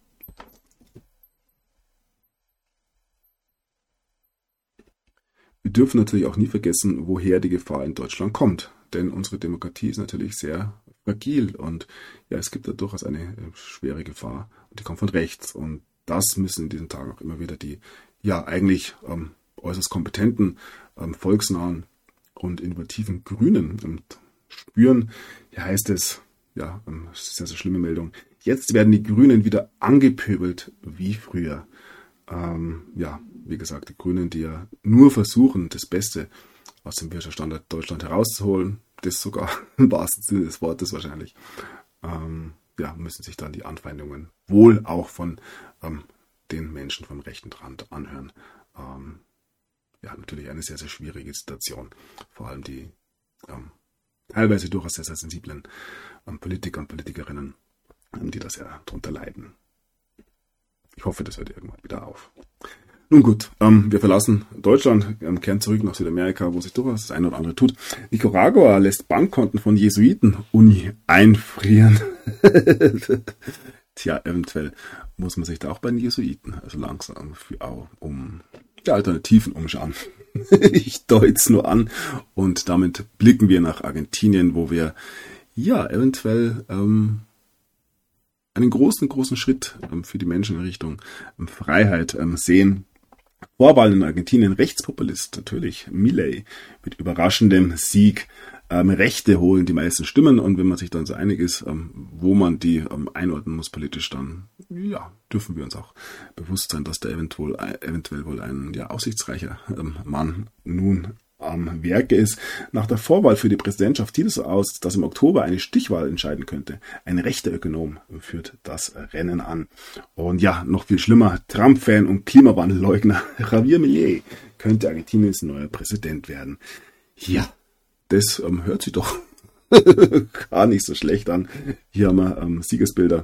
wir dürfen natürlich auch nie vergessen, woher die Gefahr in Deutschland kommt. Denn unsere Demokratie ist natürlich sehr fragil und es gibt da durchaus eine schwere Gefahr und die kommt von rechts. Und das müssen in diesen Tagen auch immer wieder die eigentlich äußerst kompetenten, volksnahen und innovativen Grünen spüren. Hier heißt es, sehr, sehr schlimme Meldung, jetzt werden die Grünen wieder angepöbelt wie früher. Wie gesagt, die Grünen, die ja nur versuchen, das Beste aus dem Wirtschaftsstandort Deutschland herauszuholen, das sogar im wahrsten Sinne des Wortes wahrscheinlich, müssen sich dann die Anfeindungen wohl auch von den Menschen vom rechten Rand anhören. Natürlich eine sehr, sehr schwierige Situation. Vor allem die teilweise durchaus sehr, sehr sensiblen Politiker und Politikerinnen, die das ja darunter leiden. Ich hoffe, das hört irgendwann wieder auf. Nun gut, wir verlassen Deutschland, kehren zurück nach Südamerika, wo sich durchaus das eine oder andere tut. Nicaragua lässt Bankkonten von Jesuiten-Uni einfrieren. Tja, eventuell muss man sich da auch bei den Jesuiten langsam um die Alternativen umschauen. Ich deute es nur an und damit blicken wir nach Argentinien, wo wir eventuell einen großen Schritt für die Menschen in Richtung Freiheit sehen. Vorwahl in Argentinien, Rechtspopulist, natürlich Milei, mit überraschendem Sieg. Rechte holen die meisten Stimmen und wenn man sich dann so einig ist, wo man die einordnen muss politisch, dann dürfen wir uns auch bewusst sein, dass da eventuell wohl ein aussichtsreicher Mann nun am Werke ist. Nach der Vorwahl für die Präsidentschaft sieht es so aus, dass im Oktober eine Stichwahl entscheiden könnte. Ein rechter Ökonom führt das Rennen an. Und noch viel schlimmer, Trump-Fan und Klimawandelleugner Javier Milei könnte Argentiniens neuer Präsident werden. Ja, das hört sich doch gar nicht so schlecht an. Hier haben wir Siegesbilder.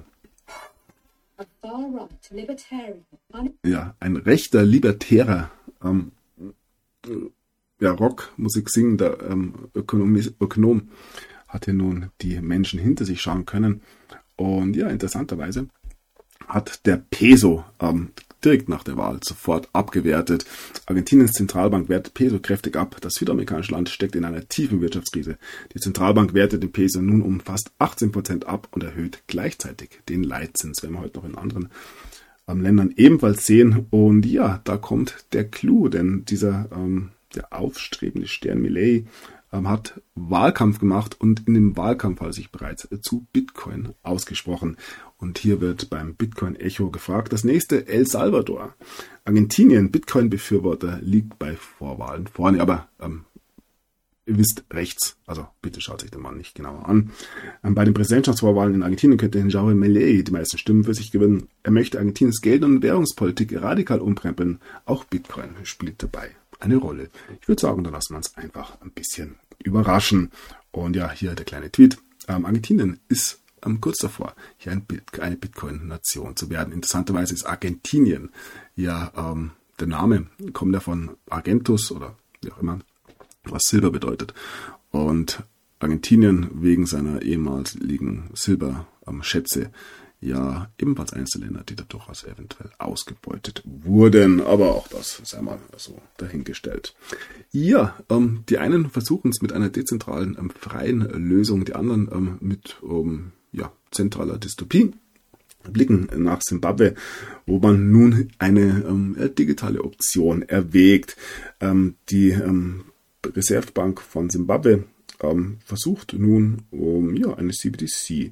Ein rechter Libertärer Rockmusik singender Ökonom hat hier nun die Menschen hinter sich schauen können. Und ja, interessanterweise hat der Peso direkt nach der Wahl sofort abgewertet. Argentiniens Zentralbank wertet Peso kräftig ab. Das südamerikanische Land steckt in einer tiefen Wirtschaftskrise. Die Zentralbank wertet den Peso nun um fast 18% ab und erhöht gleichzeitig den Leitzins, wenn wir heute noch in anderen Ländern ebenfalls sehen. Und ja, da kommt der Clou, denn der aufstrebende Stern Milei hat Wahlkampf gemacht und in dem Wahlkampf hat er sich bereits zu Bitcoin ausgesprochen. Und hier wird beim Bitcoin-Echo gefragt, das nächste El Salvador. Argentinien, Bitcoin-Befürworter, liegt bei Vorwahlen vorne, aber ihr wisst, rechts, also bitte schaut sich den Mann nicht genauer an. Bei den Präsidentschaftsvorwahlen in Argentinien könnte Javier Milei die meisten Stimmen für sich gewinnen. Er möchte Argentiniens Geld- und Währungspolitik radikal umkrempeln. Auch Bitcoin spielt dabei eine Rolle. Ich würde sagen, da lassen wir uns einfach ein bisschen überraschen. Und ja, hier der kleine Tweet. Argentinien ist kurz davor, hier eine Bitcoin-Nation zu werden. Interessanterweise ist Argentinien der Name kommt ja von Argentus oder wie auch immer, was Silber bedeutet. Und Argentinien wegen seiner ehemaligen Silberschätze ebenfalls eines der Länder, die da durchaus eventuell ausgebeutet wurden. Aber auch das sei mal so dahingestellt. Ja, die einen versuchen es mit einer dezentralen, freien Lösung, die anderen mit zentraler Dystopie. Blicken nach Simbabwe, wo man nun eine digitale Option erwägt. Die Reservebank von Simbabwe versucht nun eine CBDC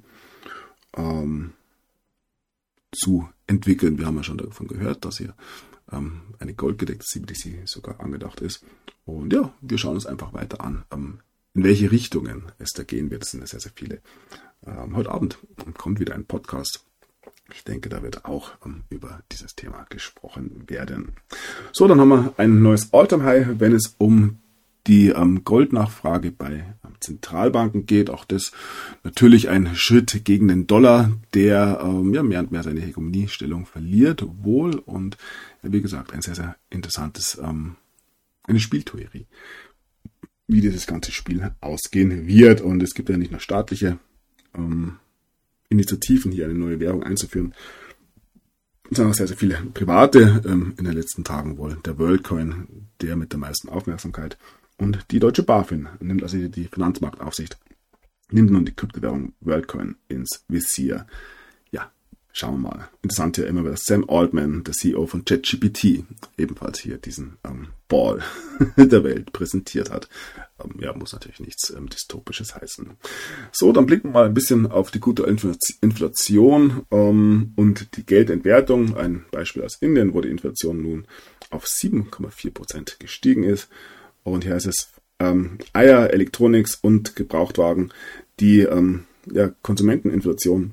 zu entwickeln. Wir haben ja schon davon gehört, dass hier eine goldgedeckte CBDC sogar angedacht ist. Und ja, wir schauen uns einfach weiter an, in welche Richtungen es da gehen wird. Es sind sehr, sehr viele. Heute Abend kommt wieder ein Podcast. Ich denke, da wird auch über dieses Thema gesprochen werden. So, dann haben wir ein neues All-Time-High, wenn es um die Goldnachfrage bei Zentralbanken geht. Auch das natürlich ein Schritt gegen den Dollar, der mehr und mehr seine Hegemoniestellung verliert wohl. Und wie gesagt, ein sehr, sehr interessantes, eine Spieltheorie, wie dieses ganze Spiel ausgehen wird. Und es gibt ja nicht nur staatliche Initiativen, hier eine neue Währung einzuführen, sondern auch sehr, sehr viele private in den letzten Tagen wohl. Der WorldCoin, der mit der meisten Aufmerksamkeit. Und die Deutsche BaFin nimmt also die Finanzmarktaufsicht, nimmt nun die Kryptowährung WorldCoin ins Visier. Ja, schauen wir mal. Interessant ja immer, dass Sam Altman, der CEO von ChatGPT, ebenfalls hier diesen Ball der Welt präsentiert hat. Muss natürlich nichts Dystopisches heißen. So, dann blicken wir mal ein bisschen auf die gute Inflation und die Geldentwertung. Ein Beispiel aus Indien, wo die Inflation nun auf 7,4% gestiegen ist. Und hier heißt es Eier, Elektronik und Gebrauchtwagen. Die Konsumenteninflation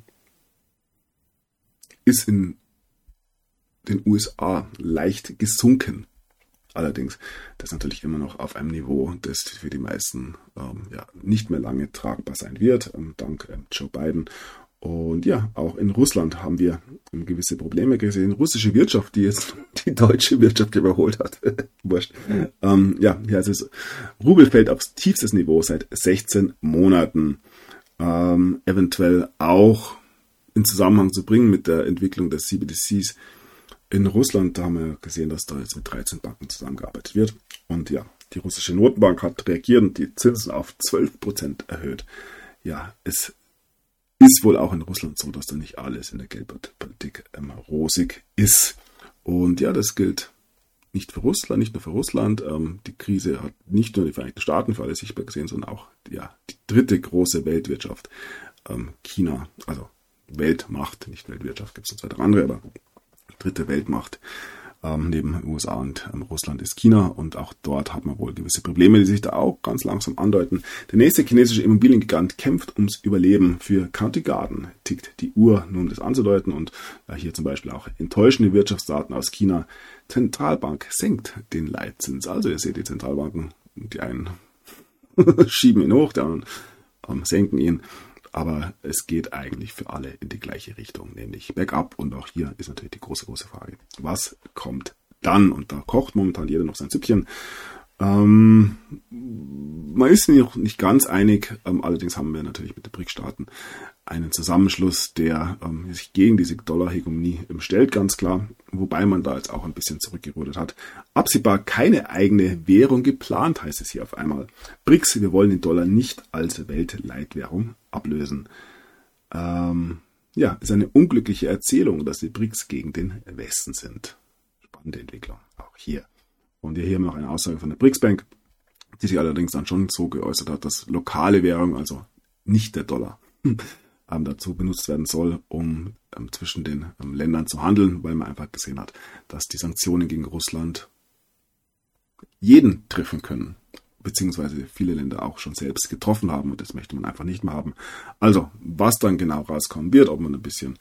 ist in den USA leicht gesunken. Allerdings, das ist natürlich immer noch auf einem Niveau, das für die meisten nicht mehr lange tragbar sein wird, dank Joe Biden. Und ja, auch in Russland haben wir gewisse Probleme gesehen. Russische Wirtschaft, die jetzt die deutsche Wirtschaft überholt hat. Wurscht. Hier heißt es, Rubel fällt aufs tiefstes Niveau seit 16 Monaten. Eventuell auch in Zusammenhang zu bringen mit der Entwicklung des CBDCs in Russland. Da haben wir gesehen, dass da jetzt mit 13 Banken zusammengearbeitet wird. Und ja, die russische Notenbank hat reagiert und die Zinsen auf 12% erhöht. Ja, es ist wohl auch in Russland so, dass da nicht alles in der Geldpolitik rosig ist. Und ja, das gilt nicht für Russland, nicht nur für Russland. Die Krise hat nicht nur die Vereinigten Staaten für alle sichtbar gesehen, sondern auch die dritte große Weltwirtschaft, China, also Weltmacht, nicht Weltwirtschaft, gibt es noch 2, 3 andere, aber dritte Weltmacht neben USA und Russland ist China, und auch dort hat man wohl gewisse Probleme, die sich da auch ganz langsam andeuten. Der nächste chinesische Immobiliengigant kämpft ums Überleben. Für County Garden tickt die Uhr, nun das anzudeuten, und hier zum Beispiel auch enttäuschende Wirtschaftsdaten aus China. Zentralbank senkt den Leitzins. Also ihr seht die Zentralbanken, die einen schieben ihn hoch, die anderen senken ihn. Aber es geht eigentlich für alle in die gleiche Richtung, nämlich bergab. Und auch hier ist natürlich die große Frage, was kommt dann? Und da kocht momentan jeder noch sein Süppchen. Man ist sich noch nicht ganz einig, allerdings haben wir natürlich mit den BRICS-Staaten einen Zusammenschluss, der sich gegen diese Dollar-Hegemonie stellt, ganz klar, wobei man da jetzt auch ein bisschen zurückgerudert hat. Absehbar keine eigene Währung geplant, heißt es hier auf einmal. BRICS, wir wollen den Dollar nicht als Weltleitwährung ablösen. Ist eine unglückliche Erzählung, dass die BRICS gegen den Westen sind. Spannende Entwicklung, auch hier. Und hier haben wir noch eine Aussage von der BRICS Bank, die sich allerdings dann schon so geäußert hat, dass lokale Währung, also nicht der Dollar, dazu benutzt werden soll, um zwischen den Ländern zu handeln, weil man einfach gesehen hat, dass die Sanktionen gegen Russland jeden treffen können, beziehungsweise viele Länder auch schon selbst getroffen haben und das möchte man einfach nicht mehr haben. Also, was dann genau rauskommen wird, ob man ein bisschen,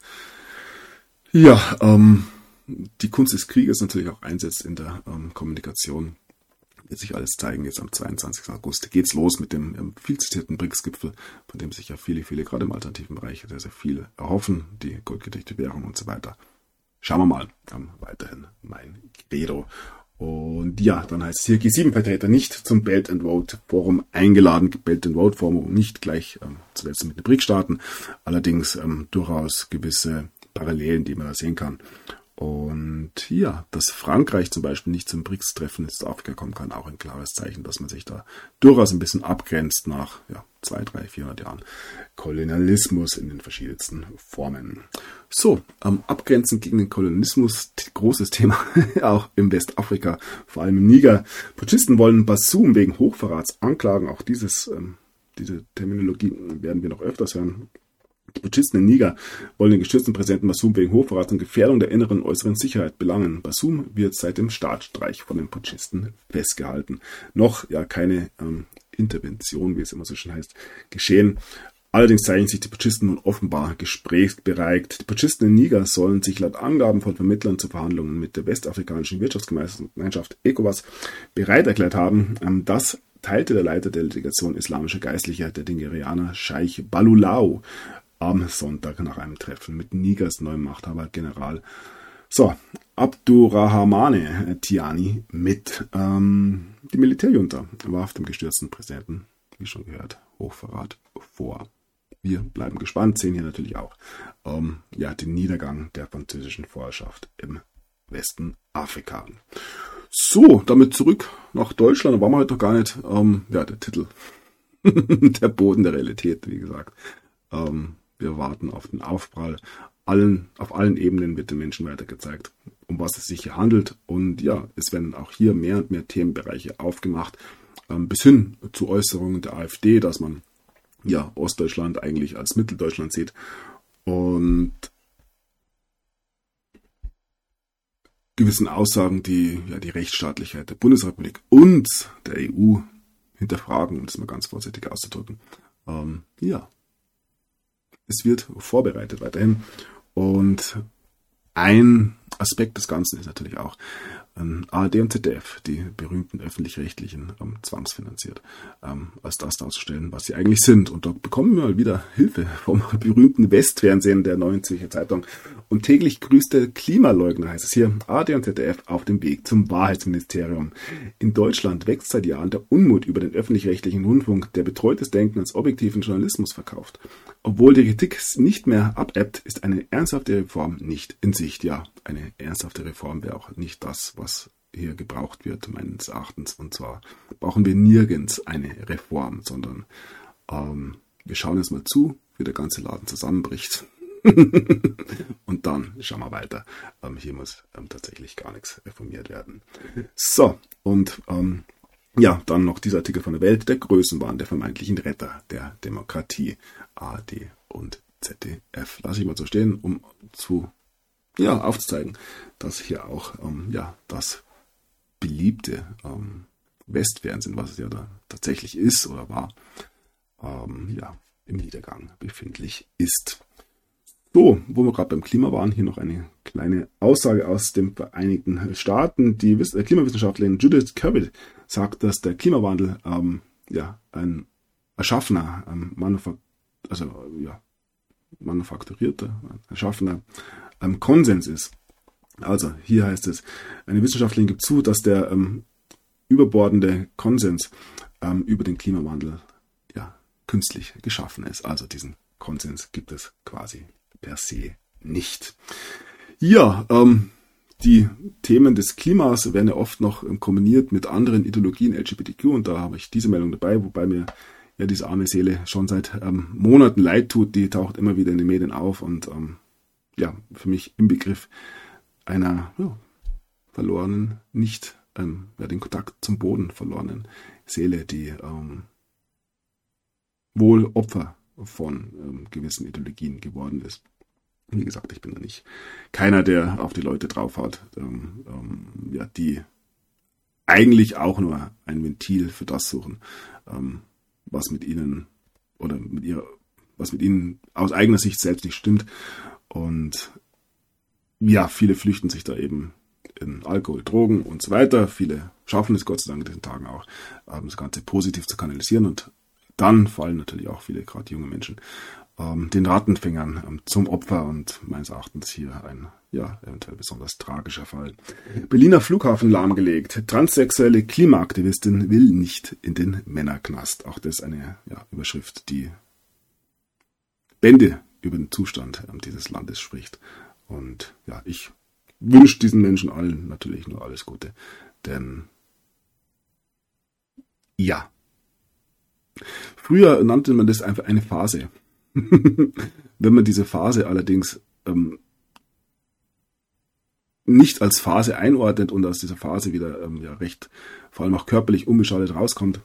die Kunst des Krieges natürlich auch einsetzt in der Kommunikation, wird sich alles zeigen. Jetzt am 22. August geht's los mit dem viel zitierten BRICS-Gipfel, von dem sich ja viele, gerade im alternativen Bereich sehr, sehr viel erhoffen, die goldgedichte Währung und so weiter. Schauen wir mal. Weiterhin mein Credo. Und ja, dann heißt es hier, G7-Vertreter nicht zum Belt and Road Forum eingeladen. Belt and Road Forum nicht gleich zuletzt mit den BRICS-Staaten, allerdings durchaus gewisse Parallelen, die man da sehen kann. Und ja, dass Frankreich zum Beispiel nicht zum BRICS-Treffen in Afrika kommen kann, auch ein klares Zeichen, dass man sich da durchaus ein bisschen abgrenzt nach 200, 300, 400 Jahren Kolonialismus in den verschiedensten Formen. So, Abgrenzen gegen den Kolonialismus, großes Thema, auch im Westafrika, vor allem im Niger. Putschisten wollen Basum wegen Hochverrats anklagen, auch diese Terminologie werden wir noch öfters hören. Die Putschisten in Niger wollen den gestürzten Präsidenten Basum wegen Hochverrats und Gefährdung der inneren und äußeren Sicherheit belangen. Basum wird seit dem Staatsstreich von den Putschisten festgehalten. Noch keine Intervention, wie es immer so schön heißt, geschehen. Allerdings zeigen sich die Putschisten nun offenbar gesprächsbereit. Die Putschisten in Niger sollen sich laut Angaben von Vermittlern zu Verhandlungen mit der westafrikanischen Wirtschaftsgemeinschaft ECOWAS bereit erklärt haben. Das teilte der Leiter der Delegation islamischer Geistlicher, der Nigerianer Scheich Balulao, am Sonntag nach einem Treffen mit Nigers neuem Machthaber General Abdurrahmane Tiani mit. Die Militärjunta warf dem gestürzten Präsidenten, wie schon gehört, Hochverrat vor. Wir bleiben gespannt, sehen hier natürlich auch den Niedergang der französischen Vorherrschaft im Westen Afrika. So, damit zurück nach Deutschland, da waren wir heute noch gar nicht. Der Titel, der Boden der Realität, wie gesagt. Wir warten auf den Aufprall. Auf allen Ebenen wird den Menschen weiter gezeigt, um was es sich hier handelt. Und ja, es werden auch hier mehr und mehr Themenbereiche aufgemacht, bis hin zu Äußerungen der AfD, dass man Ostdeutschland eigentlich als Mitteldeutschland sieht. Und gewissen Aussagen, die die Rechtsstaatlichkeit der Bundesrepublik und der EU hinterfragen, um das mal ganz vorsichtig auszudrücken. Es wird vorbereitet weiterhin. Und ein Aspekt des Ganzen ist natürlich auch ARD und ZDF, die berühmten öffentlich-rechtlichen, zwangsfinanziert, als das darzustellen, was sie eigentlich sind. Und da bekommen wir mal wieder Hilfe vom berühmten Westfernsehen der Neuen Zürcher Zeitung. Und täglich grüßt der Klimaleugner, heißt es hier, ARD und ZDF auf dem Weg zum Wahrheitsministerium. In Deutschland wächst seit Jahren der Unmut über den öffentlich-rechtlichen Rundfunk, der betreutes Denken als objektiven Journalismus verkauft. Obwohl die Kritik nicht mehr abebbt, ist eine ernsthafte Reform nicht in Sicht. Ja, eine ernsthafte Reform wäre auch nicht das, was hier gebraucht wird, meines Erachtens. Und zwar brauchen wir nirgends eine Reform, sondern wir schauen jetzt mal zu, wie der ganze Laden zusammenbricht. Und dann schauen wir weiter. Hier muss tatsächlich gar nichts reformiert werden. So, und dann noch dieser Artikel von der Welt, der Größenwahn der vermeintlichen Retter der Demokratie, ARD und ZDF. Lasse ich mal so stehen, um aufzuzeigen, dass hier auch das beliebte Westfernsehen, was es ja da tatsächlich ist oder war, im Niedergang befindlich ist. So, wo wir gerade beim Klima waren, hier noch eine kleine Aussage aus den Vereinigten Staaten. Die Klimawissenschaftlerin Judith Curry sagt, dass der Klimawandel ein erschaffener, erschaffener Konsens ist. Also hier heißt es, eine Wissenschaftlerin gibt zu, dass der überbordende Konsens über den Klimawandel künstlich geschaffen ist. Also diesen Konsens gibt es quasi per se nicht. Ja, die Themen des Klimas werden ja oft noch kombiniert mit anderen Ideologien LGBTQ und da habe ich diese Meldung dabei, wobei mir diese arme Seele schon seit Monaten leid tut. Die taucht immer wieder in den Medien auf und für mich im Begriff einer verlorenen, nicht den Kontakt zum Boden verlorenen Seele, die wohl Opfer von gewissen Ideologien geworden ist. Wie gesagt, ich bin da nicht keiner, der auf die Leute draufhaut, die eigentlich auch nur ein Ventil für das suchen, was mit ihnen aus eigener Sicht selbst nicht stimmt. Und viele flüchten sich da eben in Alkohol, Drogen und so weiter. Viele schaffen es Gott sei Dank in diesen Tagen auch, das Ganze positiv zu kanalisieren und dann fallen natürlich auch viele, gerade junge Menschen, den Rattenfängern zum Opfer und meines Erachtens hier ein eventuell besonders tragischer Fall. Berliner Flughafen lahmgelegt. Transsexuelle Klimaaktivistin will nicht in den Männerknast. Auch das eine Überschrift, die Bände über den Zustand dieses Landes spricht. Und ich wünsche diesen Menschen allen natürlich nur alles Gute. Denn früher nannte man das einfach eine Phase. Wenn man diese Phase allerdings nicht als Phase einordnet und aus dieser Phase wieder recht, vor allem auch körperlich unbeschadet rauskommt,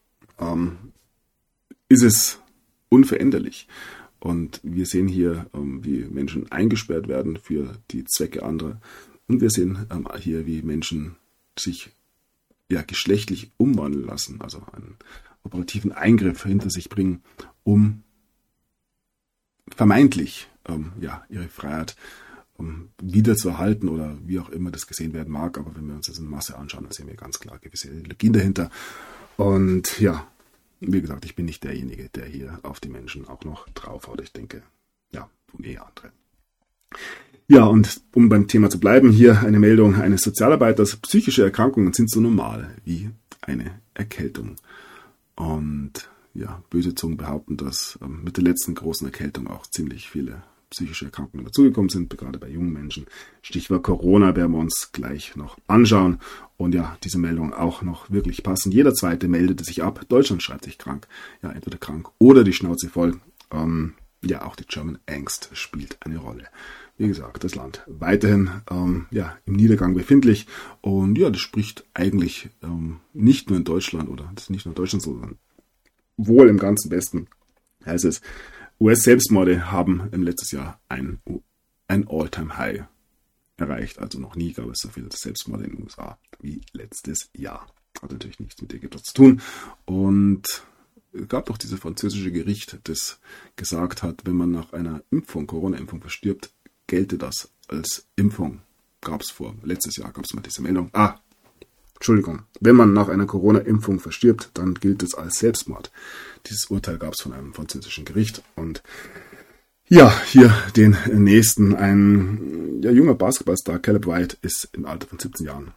ist es unveränderlich. Und wir sehen hier, wie Menschen eingesperrt werden für die Zwecke anderer. Und wir sehen hier, wie Menschen sich geschlechtlich umwandeln lassen, also einen operativen Eingriff hinter sich bringen, um vermeintlich ihre Freiheit wieder zu erhalten oder wie auch immer das gesehen werden mag. Aber wenn wir uns das in Masse anschauen, dann sehen wir ganz klar gewisse Ideologien dahinter. Und wie gesagt, ich bin nicht derjenige, der hier auf die Menschen auch noch draufhaut. Ich denke, tun andere. Ja, und um beim Thema zu bleiben, hier eine Meldung eines Sozialarbeiters. Psychische Erkrankungen sind so normal wie eine Erkältung. Und böse Zungen behaupten, dass mit der letzten großen Erkältung auch ziemlich viele psychische Erkrankungen dazugekommen sind, gerade bei jungen Menschen. Stichwort Corona werden wir uns gleich noch anschauen. Und diese Meldung auch noch wirklich passend. Jeder Zweite meldete sich ab. Deutschland schreibt sich krank. Entweder krank oder die Schnauze voll. Auch die German Angst spielt eine Rolle. Wie gesagt, das Land weiterhin im Niedergang befindlich. Und das spricht eigentlich nicht nur in Deutschland oder das ist nicht nur in Deutschland so, sondern wohl im ganzen Westen heißt es, US-Selbstmorde haben im letzten Jahr ein All-Time-High erreicht. Also noch nie gab es so viele Selbstmorde in den USA wie letztes Jahr. Hat natürlich nichts mit Ägypten zu tun. Und es gab doch dieses französische Gericht, das gesagt hat, wenn man nach einer Corona-Impfung verstirbt, gelte das als Impfung. Letztes Jahr gab es mal diese Meldung. Wenn man nach einer Corona-Impfung verstirbt, dann gilt es als Selbstmord. Dieses Urteil gab es von einem französischen Gericht. Und hier den nächsten. Ein junger Basketballstar, Caleb White, ist im Alter von 17 Jahren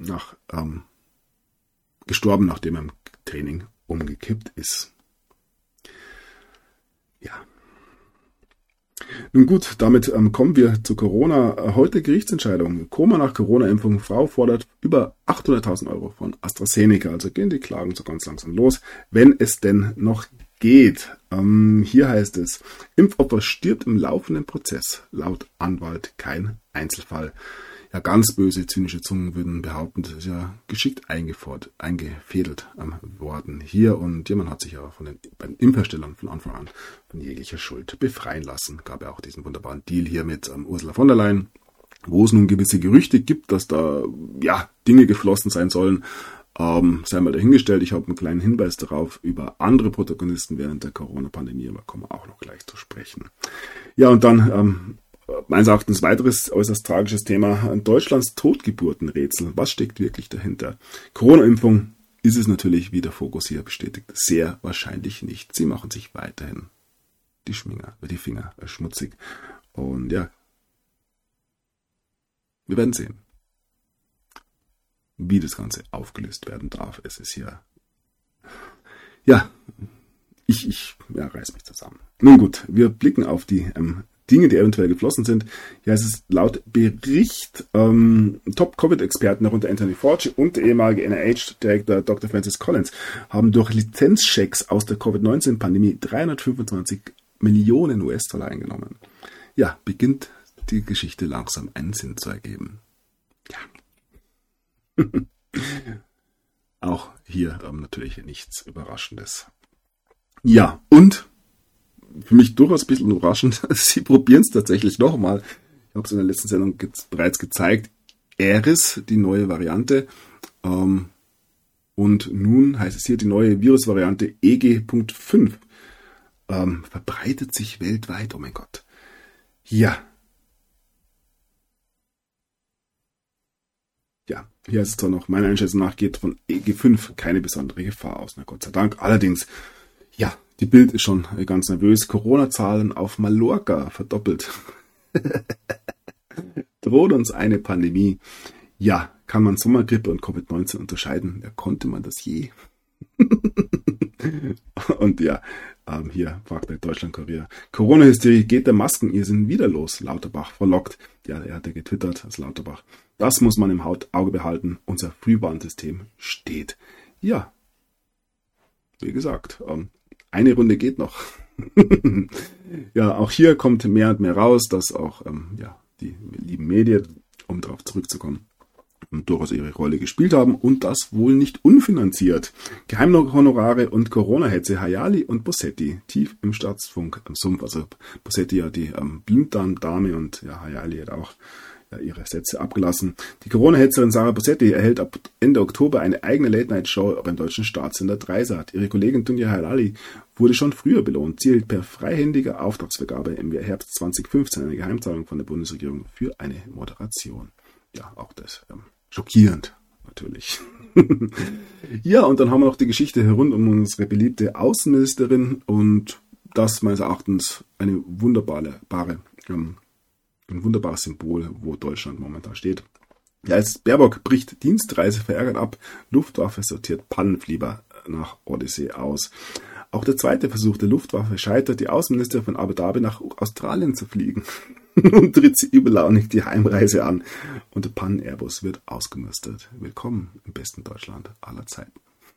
gestorben, nachdem er im Training umgekippt ist. Nun gut, damit kommen wir zu Corona. Heute Gerichtsentscheidung. Koma nach Corona-Impfung. Frau fordert über 800.000 Euro von AstraZeneca. Also gehen die Klagen so ganz langsam los, wenn es denn noch geht. Hier heißt es, Impfopfer stirbt im laufenden Prozess. Laut Anwalt kein Einzelfall. Ganz böse, zynische Zungen würden behaupten, das ist geschickt eingefädelt worden hier. Und man hat sich bei den Impfherstellern von Anfang an von jeglicher Schuld befreien lassen. Gab ja auch diesen wunderbaren Deal hier mit Ursula von der Leyen, wo es nun gewisse Gerüchte gibt, dass da Dinge geflossen sein sollen. Sei mal dahingestellt, ich habe einen kleinen Hinweis darauf über andere Protagonisten während der Corona-Pandemie, aber kommen wir auch noch gleich zu sprechen. Und dann meines Erachtens weiteres äußerst tragisches Thema, Deutschlands Totgeburtenrätsel. Was steckt wirklich dahinter? Corona-Impfung ist es natürlich, wie der Fokus hier bestätigt, sehr wahrscheinlich nicht. Sie machen sich weiterhin die Finger schmutzig. Und wir werden sehen. wie das Ganze aufgelöst werden darf. Es ist hier, ja, ich reiß mich zusammen. Nun gut, wir blicken auf die Dinge, die eventuell geflossen sind. Hier heißt es laut Bericht, Top-Covid-Experten, darunter Anthony Fauci und der ehemalige NIH-Direktor Dr. Francis Collins, haben durch Lizenzchecks aus der Covid-19-Pandemie 325 Millionen US-Dollar eingenommen. Ja, beginnt die Geschichte langsam einen Sinn zu ergeben. Ja. Auch hier natürlich nichts Überraschendes. Ja, und für mich durchaus ein bisschen überraschend, sie probieren es tatsächlich nochmal. Ich habe es in der letzten Sendung bereits gezeigt. Eris, die neue Variante. Und nun heißt es hier, die neue Virusvariante EG.5 verbreitet sich weltweit. Oh mein Gott. Ja. Ja, hier ist es zwar noch, meiner Einschätzung nach geht von EG5 keine besondere Gefahr aus. Na Gott sei Dank. Allerdings, ja, die Bild ist schon ganz nervös. Corona-Zahlen auf Mallorca verdoppelt. Droht uns eine Pandemie. Ja, kann man Sommergrippe und Covid-19 unterscheiden? Ja, konnte man das je? Und ja, hier fragt der Deutschland-Kurier. Corona-Hysterie, geht der Maskenirrsinn wieder los? Lauterbach verlockt. Ja, er hat ja getwittert, als Lauterbach. Das muss man im Auge behalten. Unser Frühwarnsystem steht. Ja, wie gesagt, eine Runde geht noch. Ja, auch hier kommt mehr und mehr raus, dass auch die lieben Medien, um darauf zurückzukommen, durchaus ihre Rolle gespielt haben und das wohl nicht unfinanziert. Geheimhonorare und Corona-Hetze, Hayali und Bossetti tief im Staatsfunk am Sumpf. Also Bossetti ja die Blinddarm-Dame und ja, Hayali hat auch ihre Sätze abgelassen. Die Corona-Hetzerin Sarah Bossetti erhält ab Ende Oktober eine eigene Late-Night-Show beim deutschen Staatssender Dreisat. Ihre Kollegin Dunja Hayali wurde schon früher belohnt. Sie erhielt per freihändiger Auftragsvergabe im Herbst 2015 eine Geheimzahlung von der Bundesregierung für eine Moderation. Ja, auch das schockierend natürlich. Ja, und dann haben wir noch die Geschichte rund um unsere beliebte Außenministerin und das meines Erachtens ein wunderbares Symbol, wo Deutschland momentan steht. Ja, als Baerbock bricht Dienstreise verärgert ab, Luftwaffe sortiert Pannenflieger nach Odyssee aus. Auch der zweite Versuch der Luftwaffe scheitert, die Außenministerin von Abu Dhabi nach Australien zu fliegen. Und tritt sie übellaunig die Heimreise an. Und der Pannen-Airbus wird ausgemustert. Willkommen im besten Deutschland aller Zeiten.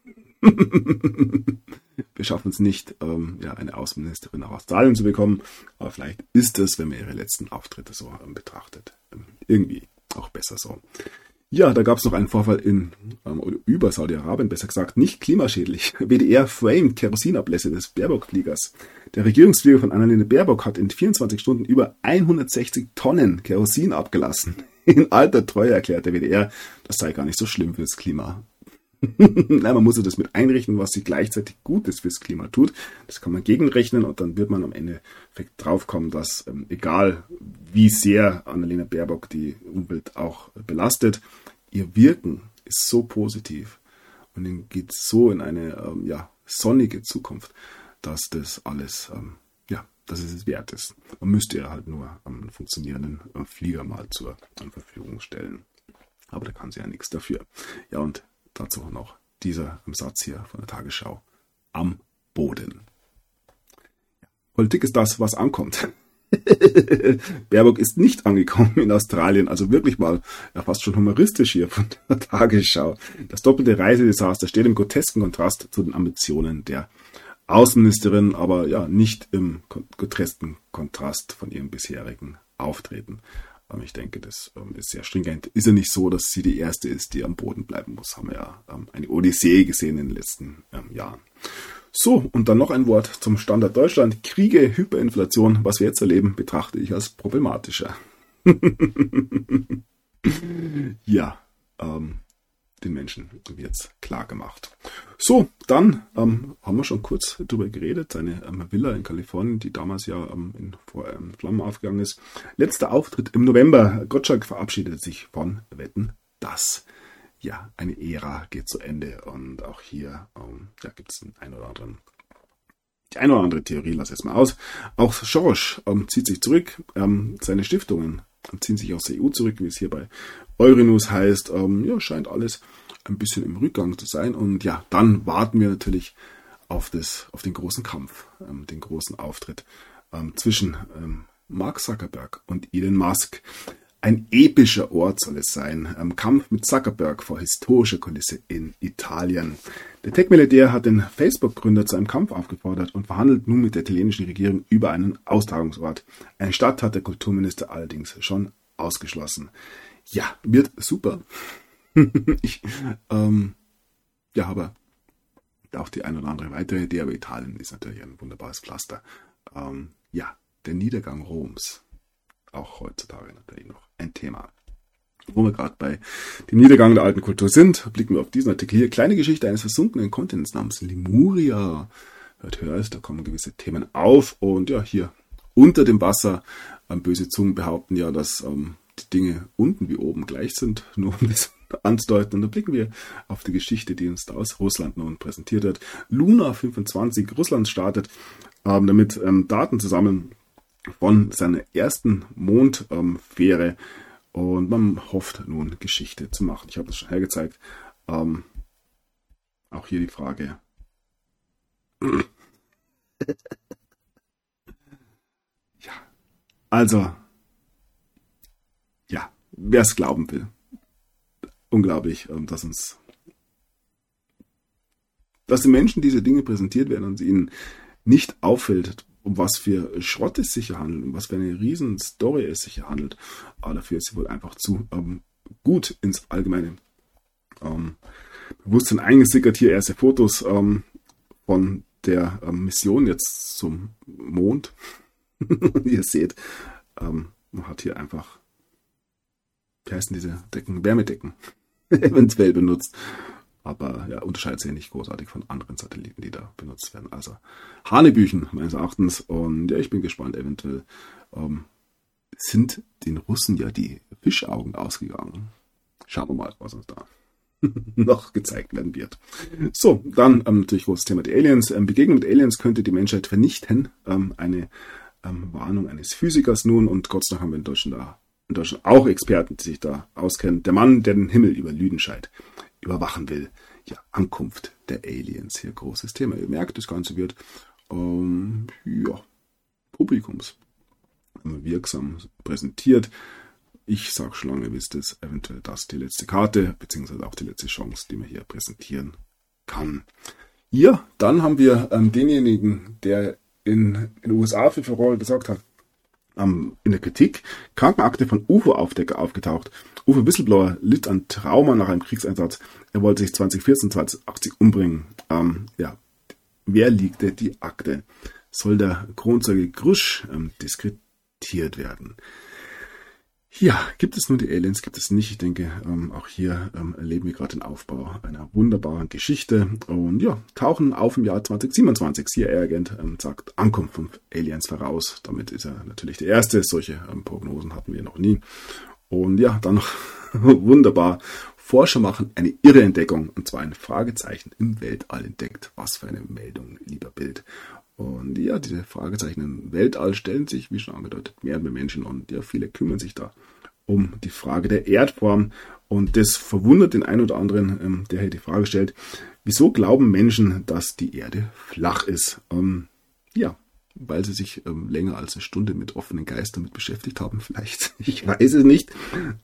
Wir schaffen es nicht, eine Außenministerin nach Australien zu bekommen. Aber vielleicht ist es, wenn man ihre letzten Auftritte so betrachtet, irgendwie auch besser so. Ja, da gab es noch einen Vorfall über Saudi-Arabien, besser gesagt, nicht klimaschädlich. WDR framed Kerosinablässe des Baerbock-Fliegers. Der Regierungsflieger von Annalena Baerbock hat in 24 Stunden über 160 Tonnen Kerosin abgelassen. In alter Treue erklärt der WDR, das sei gar nicht so schlimm fürs Klima. Nein, man muss ja das mit einrechnen, was sie gleichzeitig Gutes fürs Klima tut. Das kann man gegenrechnen und dann wird man am Ende draufkommen, dass egal wie sehr Annalena Baerbock die Umwelt auch belastet, ihr Wirken ist so positiv und ihnen geht so in eine sonnige Zukunft, dass das alles dass es wert ist. Man müsste ja halt nur einen funktionierenden Flieger mal zur Verfügung stellen. Aber da kann sie ja nichts dafür. Ja, und dazu noch dieser Satz hier von der Tagesschau. Am Boden. Politik ist das, was ankommt. Baerbock ist nicht angekommen in Australien, also wirklich mal fast schon humoristisch hier von der Tagesschau. Das doppelte Reisedesaster steht im grotesken Kontrast zu den Ambitionen der Außenministerin, aber ja, nicht im grotesken Kontrast von ihrem bisherigen Auftreten. Ich denke, das ist sehr stringent. Ist ja nicht so, dass sie die Erste ist, die am Boden bleiben muss. Haben wir ja eine Odyssee gesehen in den letzten Jahren. So, und dann noch ein Wort zum Standort Deutschland. Kriege, Hyperinflation, was wir jetzt erleben, betrachte ich als problematischer. Ja, den Menschen wird's klar gemacht. So, dann haben wir schon kurz drüber geredet. Seine Villa in Kalifornien, die damals ja in Flammen aufgegangen ist. Letzter Auftritt im November. Gottschalk verabschiedet sich von Wetten, dass. Ja, eine Ära geht zu Ende und auch hier gibt es die eine oder andere Theorie, lass es mal aus. Auch Schorsch zieht sich zurück. Seine Stiftungen ziehen sich aus der EU zurück, wie es hier bei Euronews heißt. Scheint alles ein bisschen im Rückgang zu sein. Und ja, dann warten wir natürlich auf den großen Kampf, den großen Auftritt zwischen Mark Zuckerberg und Elon Musk. Ein epischer Ort soll es sein. Kampf mit Zuckerberg vor historischer Kulisse in Italien. Der Tech-Milliardär hat den Facebook-Gründer zu einem Kampf aufgefordert und verhandelt nun mit der italienischen Regierung über einen Austragungsort. Eine Stadt hat der Kulturminister allerdings schon ausgeschlossen. Ja, wird super. Aber auch die ein oder andere weitere Idee, aber Italien ist natürlich ein wunderbares Pflaster. Der Niedergang Roms. Auch heutzutage natürlich noch ein Thema. Wo wir gerade bei dem Niedergang der alten Kultur sind, blicken wir auf diesen Artikel hier. Kleine Geschichte eines versunkenen Kontinents namens Lemuria. Hört, da kommen gewisse Themen auf. Und ja, hier unter dem Wasser, böse Zungen behaupten ja, dass die Dinge unten wie oben gleich sind, nur um das anzudeuten. Und da blicken wir auf die Geschichte, die uns da aus Russland nun präsentiert wird. Luna 25, Russland startet damit Daten zu sammeln von seiner ersten Mondfähre und man hofft nun Geschichte zu machen. Ich habe das schon hergezeigt. Auch hier die Frage. Wer es glauben will. Unglaublich, dass den Menschen diese Dinge präsentiert werden und es ihnen nicht auffällt, um was für Schrott es sich hier handelt, um was für eine riesen Story es sich hier handelt. Aber dafür ist sie wohl einfach zu gut ins allgemeine Bewusstsein eingesickert. Hier erste Fotos von der Mission jetzt zum Mond. Ihr seht, man hat hier einfach, wie heißen diese Decken? Wärmedecken eventuell benutzt. Aber ja, unterscheidet sich nicht großartig von anderen Satelliten, die da benutzt werden. Also Hanebüchen meines Erachtens. Und ja, ich bin gespannt, eventuell sind den Russen ja die Fischaugen ausgegangen. Schauen wir mal, was uns da noch gezeigt werden wird. So, dann natürlich großes Thema die Aliens. Begegnung mit Aliens könnte die Menschheit vernichten. Eine Warnung eines Physikers nun. Und Gott sei Dank haben wir in Deutschland auch Experten, die sich da auskennen. Der Mann, der den Himmel über Lüdenscheid überwachen will. Ja, Ankunft der Aliens. Hier großes Thema. Ihr merkt, das Ganze wird publikumswirksam präsentiert. Ich sage schon lange, wisst es, eventuell das die letzte Karte, beziehungsweise auch die letzte Chance, die man hier präsentieren kann. Ja, dann haben wir denjenigen, der in den USA für Furore gesorgt hat, in der Kritik, Krankenakte von UFO-Aufdecker aufgetaucht. UFO-Whistleblower litt an Trauma nach einem Kriegseinsatz. Er wollte sich 2014, 2080 umbringen. Wer liegte die Akte? Soll der Kronzeuge Grusch diskretiert werden? Ja, gibt es nun die Aliens, gibt es nicht. Ich denke, auch hier erleben wir gerade den Aufbau einer wunderbaren Geschichte. Und ja, tauchen auf im Jahr 2027. CIA-Agent sagt Ankunft von Aliens voraus. Damit ist er natürlich der Erste. Solche Prognosen hatten wir noch nie. Und ja, dann noch wunderbar. Forscher machen eine irre Entdeckung. Und zwar ein Fragezeichen im Weltall entdeckt. Was für eine Meldung, lieber Bild. Und ja, diese Fragezeichen im Weltall stellen sich, wie schon angedeutet, mehr und mehr Menschen. Und ja, viele kümmern sich da um die Frage der Erdform. Und das verwundert den einen oder anderen, der hier die Frage stellt, wieso glauben Menschen, dass die Erde flach ist? Weil sie sich länger als eine Stunde mit offenen Geist damit beschäftigt haben, vielleicht. Ich weiß es nicht.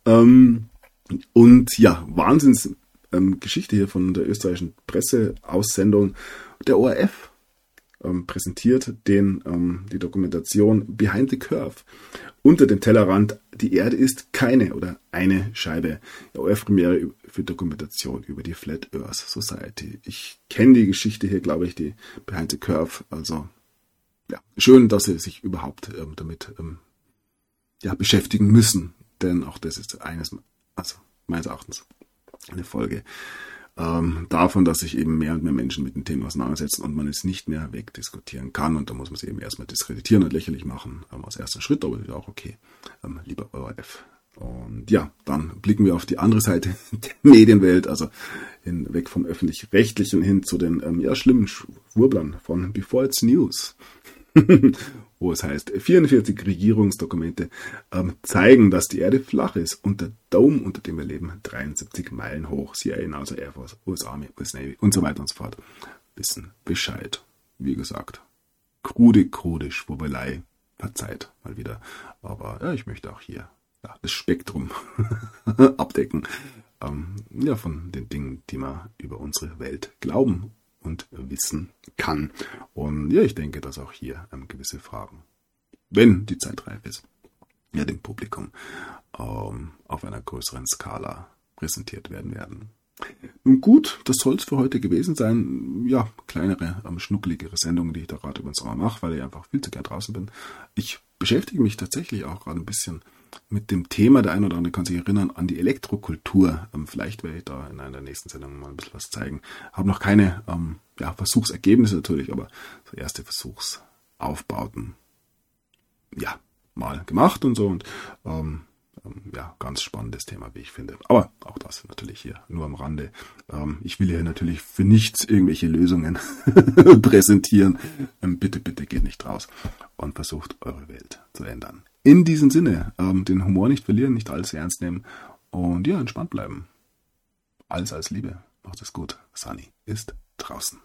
Und ja, Wahnsinnsgeschichte hier von der österreichischen Presseaussendung. Der ORF präsentiert die Dokumentation Behind the Curve. Unter dem Tellerrand, die Erde ist keine oder eine Scheibe. Der ORF-Premiere für Dokumentation über die Flat Earth Society. Ich kenne die Geschichte hier, glaube ich, die Behind the Curve. Also ja, schön, dass sie sich überhaupt damit beschäftigen müssen. Denn auch das ist meines Erachtens eine Folge davon, dass sich eben mehr und mehr Menschen mit dem Thema auseinandersetzen und man es nicht mehr wegdiskutieren kann. Und da muss man es eben erstmal diskreditieren und lächerlich machen als erster Schritt, aber das ist auch okay, lieber ORF. Und ja, dann blicken wir auf die andere Seite der Medienwelt, also weg vom Öffentlich-Rechtlichen hin zu den schlimmen Schwurblern von Before It's News. wo es heißt, 44 Regierungsdokumente zeigen, dass die Erde flach ist und der Dome, unter dem wir leben, 73 Meilen hoch. CIA, NASA, Air Force, US Army, US Navy und so weiter und so fort wissen Bescheid. Wie gesagt, krude Schwurbelei, verzeiht mal wieder. Aber ja, ich möchte auch hier das Spektrum abdecken. Von den Dingen, die man über unsere Welt glauben und wissen kann. Und ja, ich denke, dass auch hier gewisse Fragen, wenn die Zeit reif ist, ja, dem Publikum auf einer größeren Skala präsentiert werden. Nun gut, das soll es für heute gewesen sein. Ja, kleinere, schnuckeligere Sendungen, die ich da gerade über den Sommer mache, weil ich einfach viel zu gern draußen bin. Ich beschäftige mich tatsächlich auch gerade ein bisschen mit dem Thema, der eine oder andere kann sich erinnern, an die Elektrokultur. Vielleicht werde ich da in einer der nächsten Sendungen mal ein bisschen was zeigen. Habe noch keine Versuchsergebnisse natürlich, aber so erste Versuchsaufbauten mal gemacht und so. Und ganz spannendes Thema, wie ich finde. Aber auch das natürlich hier nur am Rande. Ich will hier natürlich für nichts irgendwelche Lösungen präsentieren. Bitte geht nicht raus und versucht, eure Welt zu ändern. In diesem Sinne, den Humor nicht verlieren, nicht alles ernst nehmen und ja, entspannt bleiben. Alles Liebe. Macht es gut. Sunny ist draußen.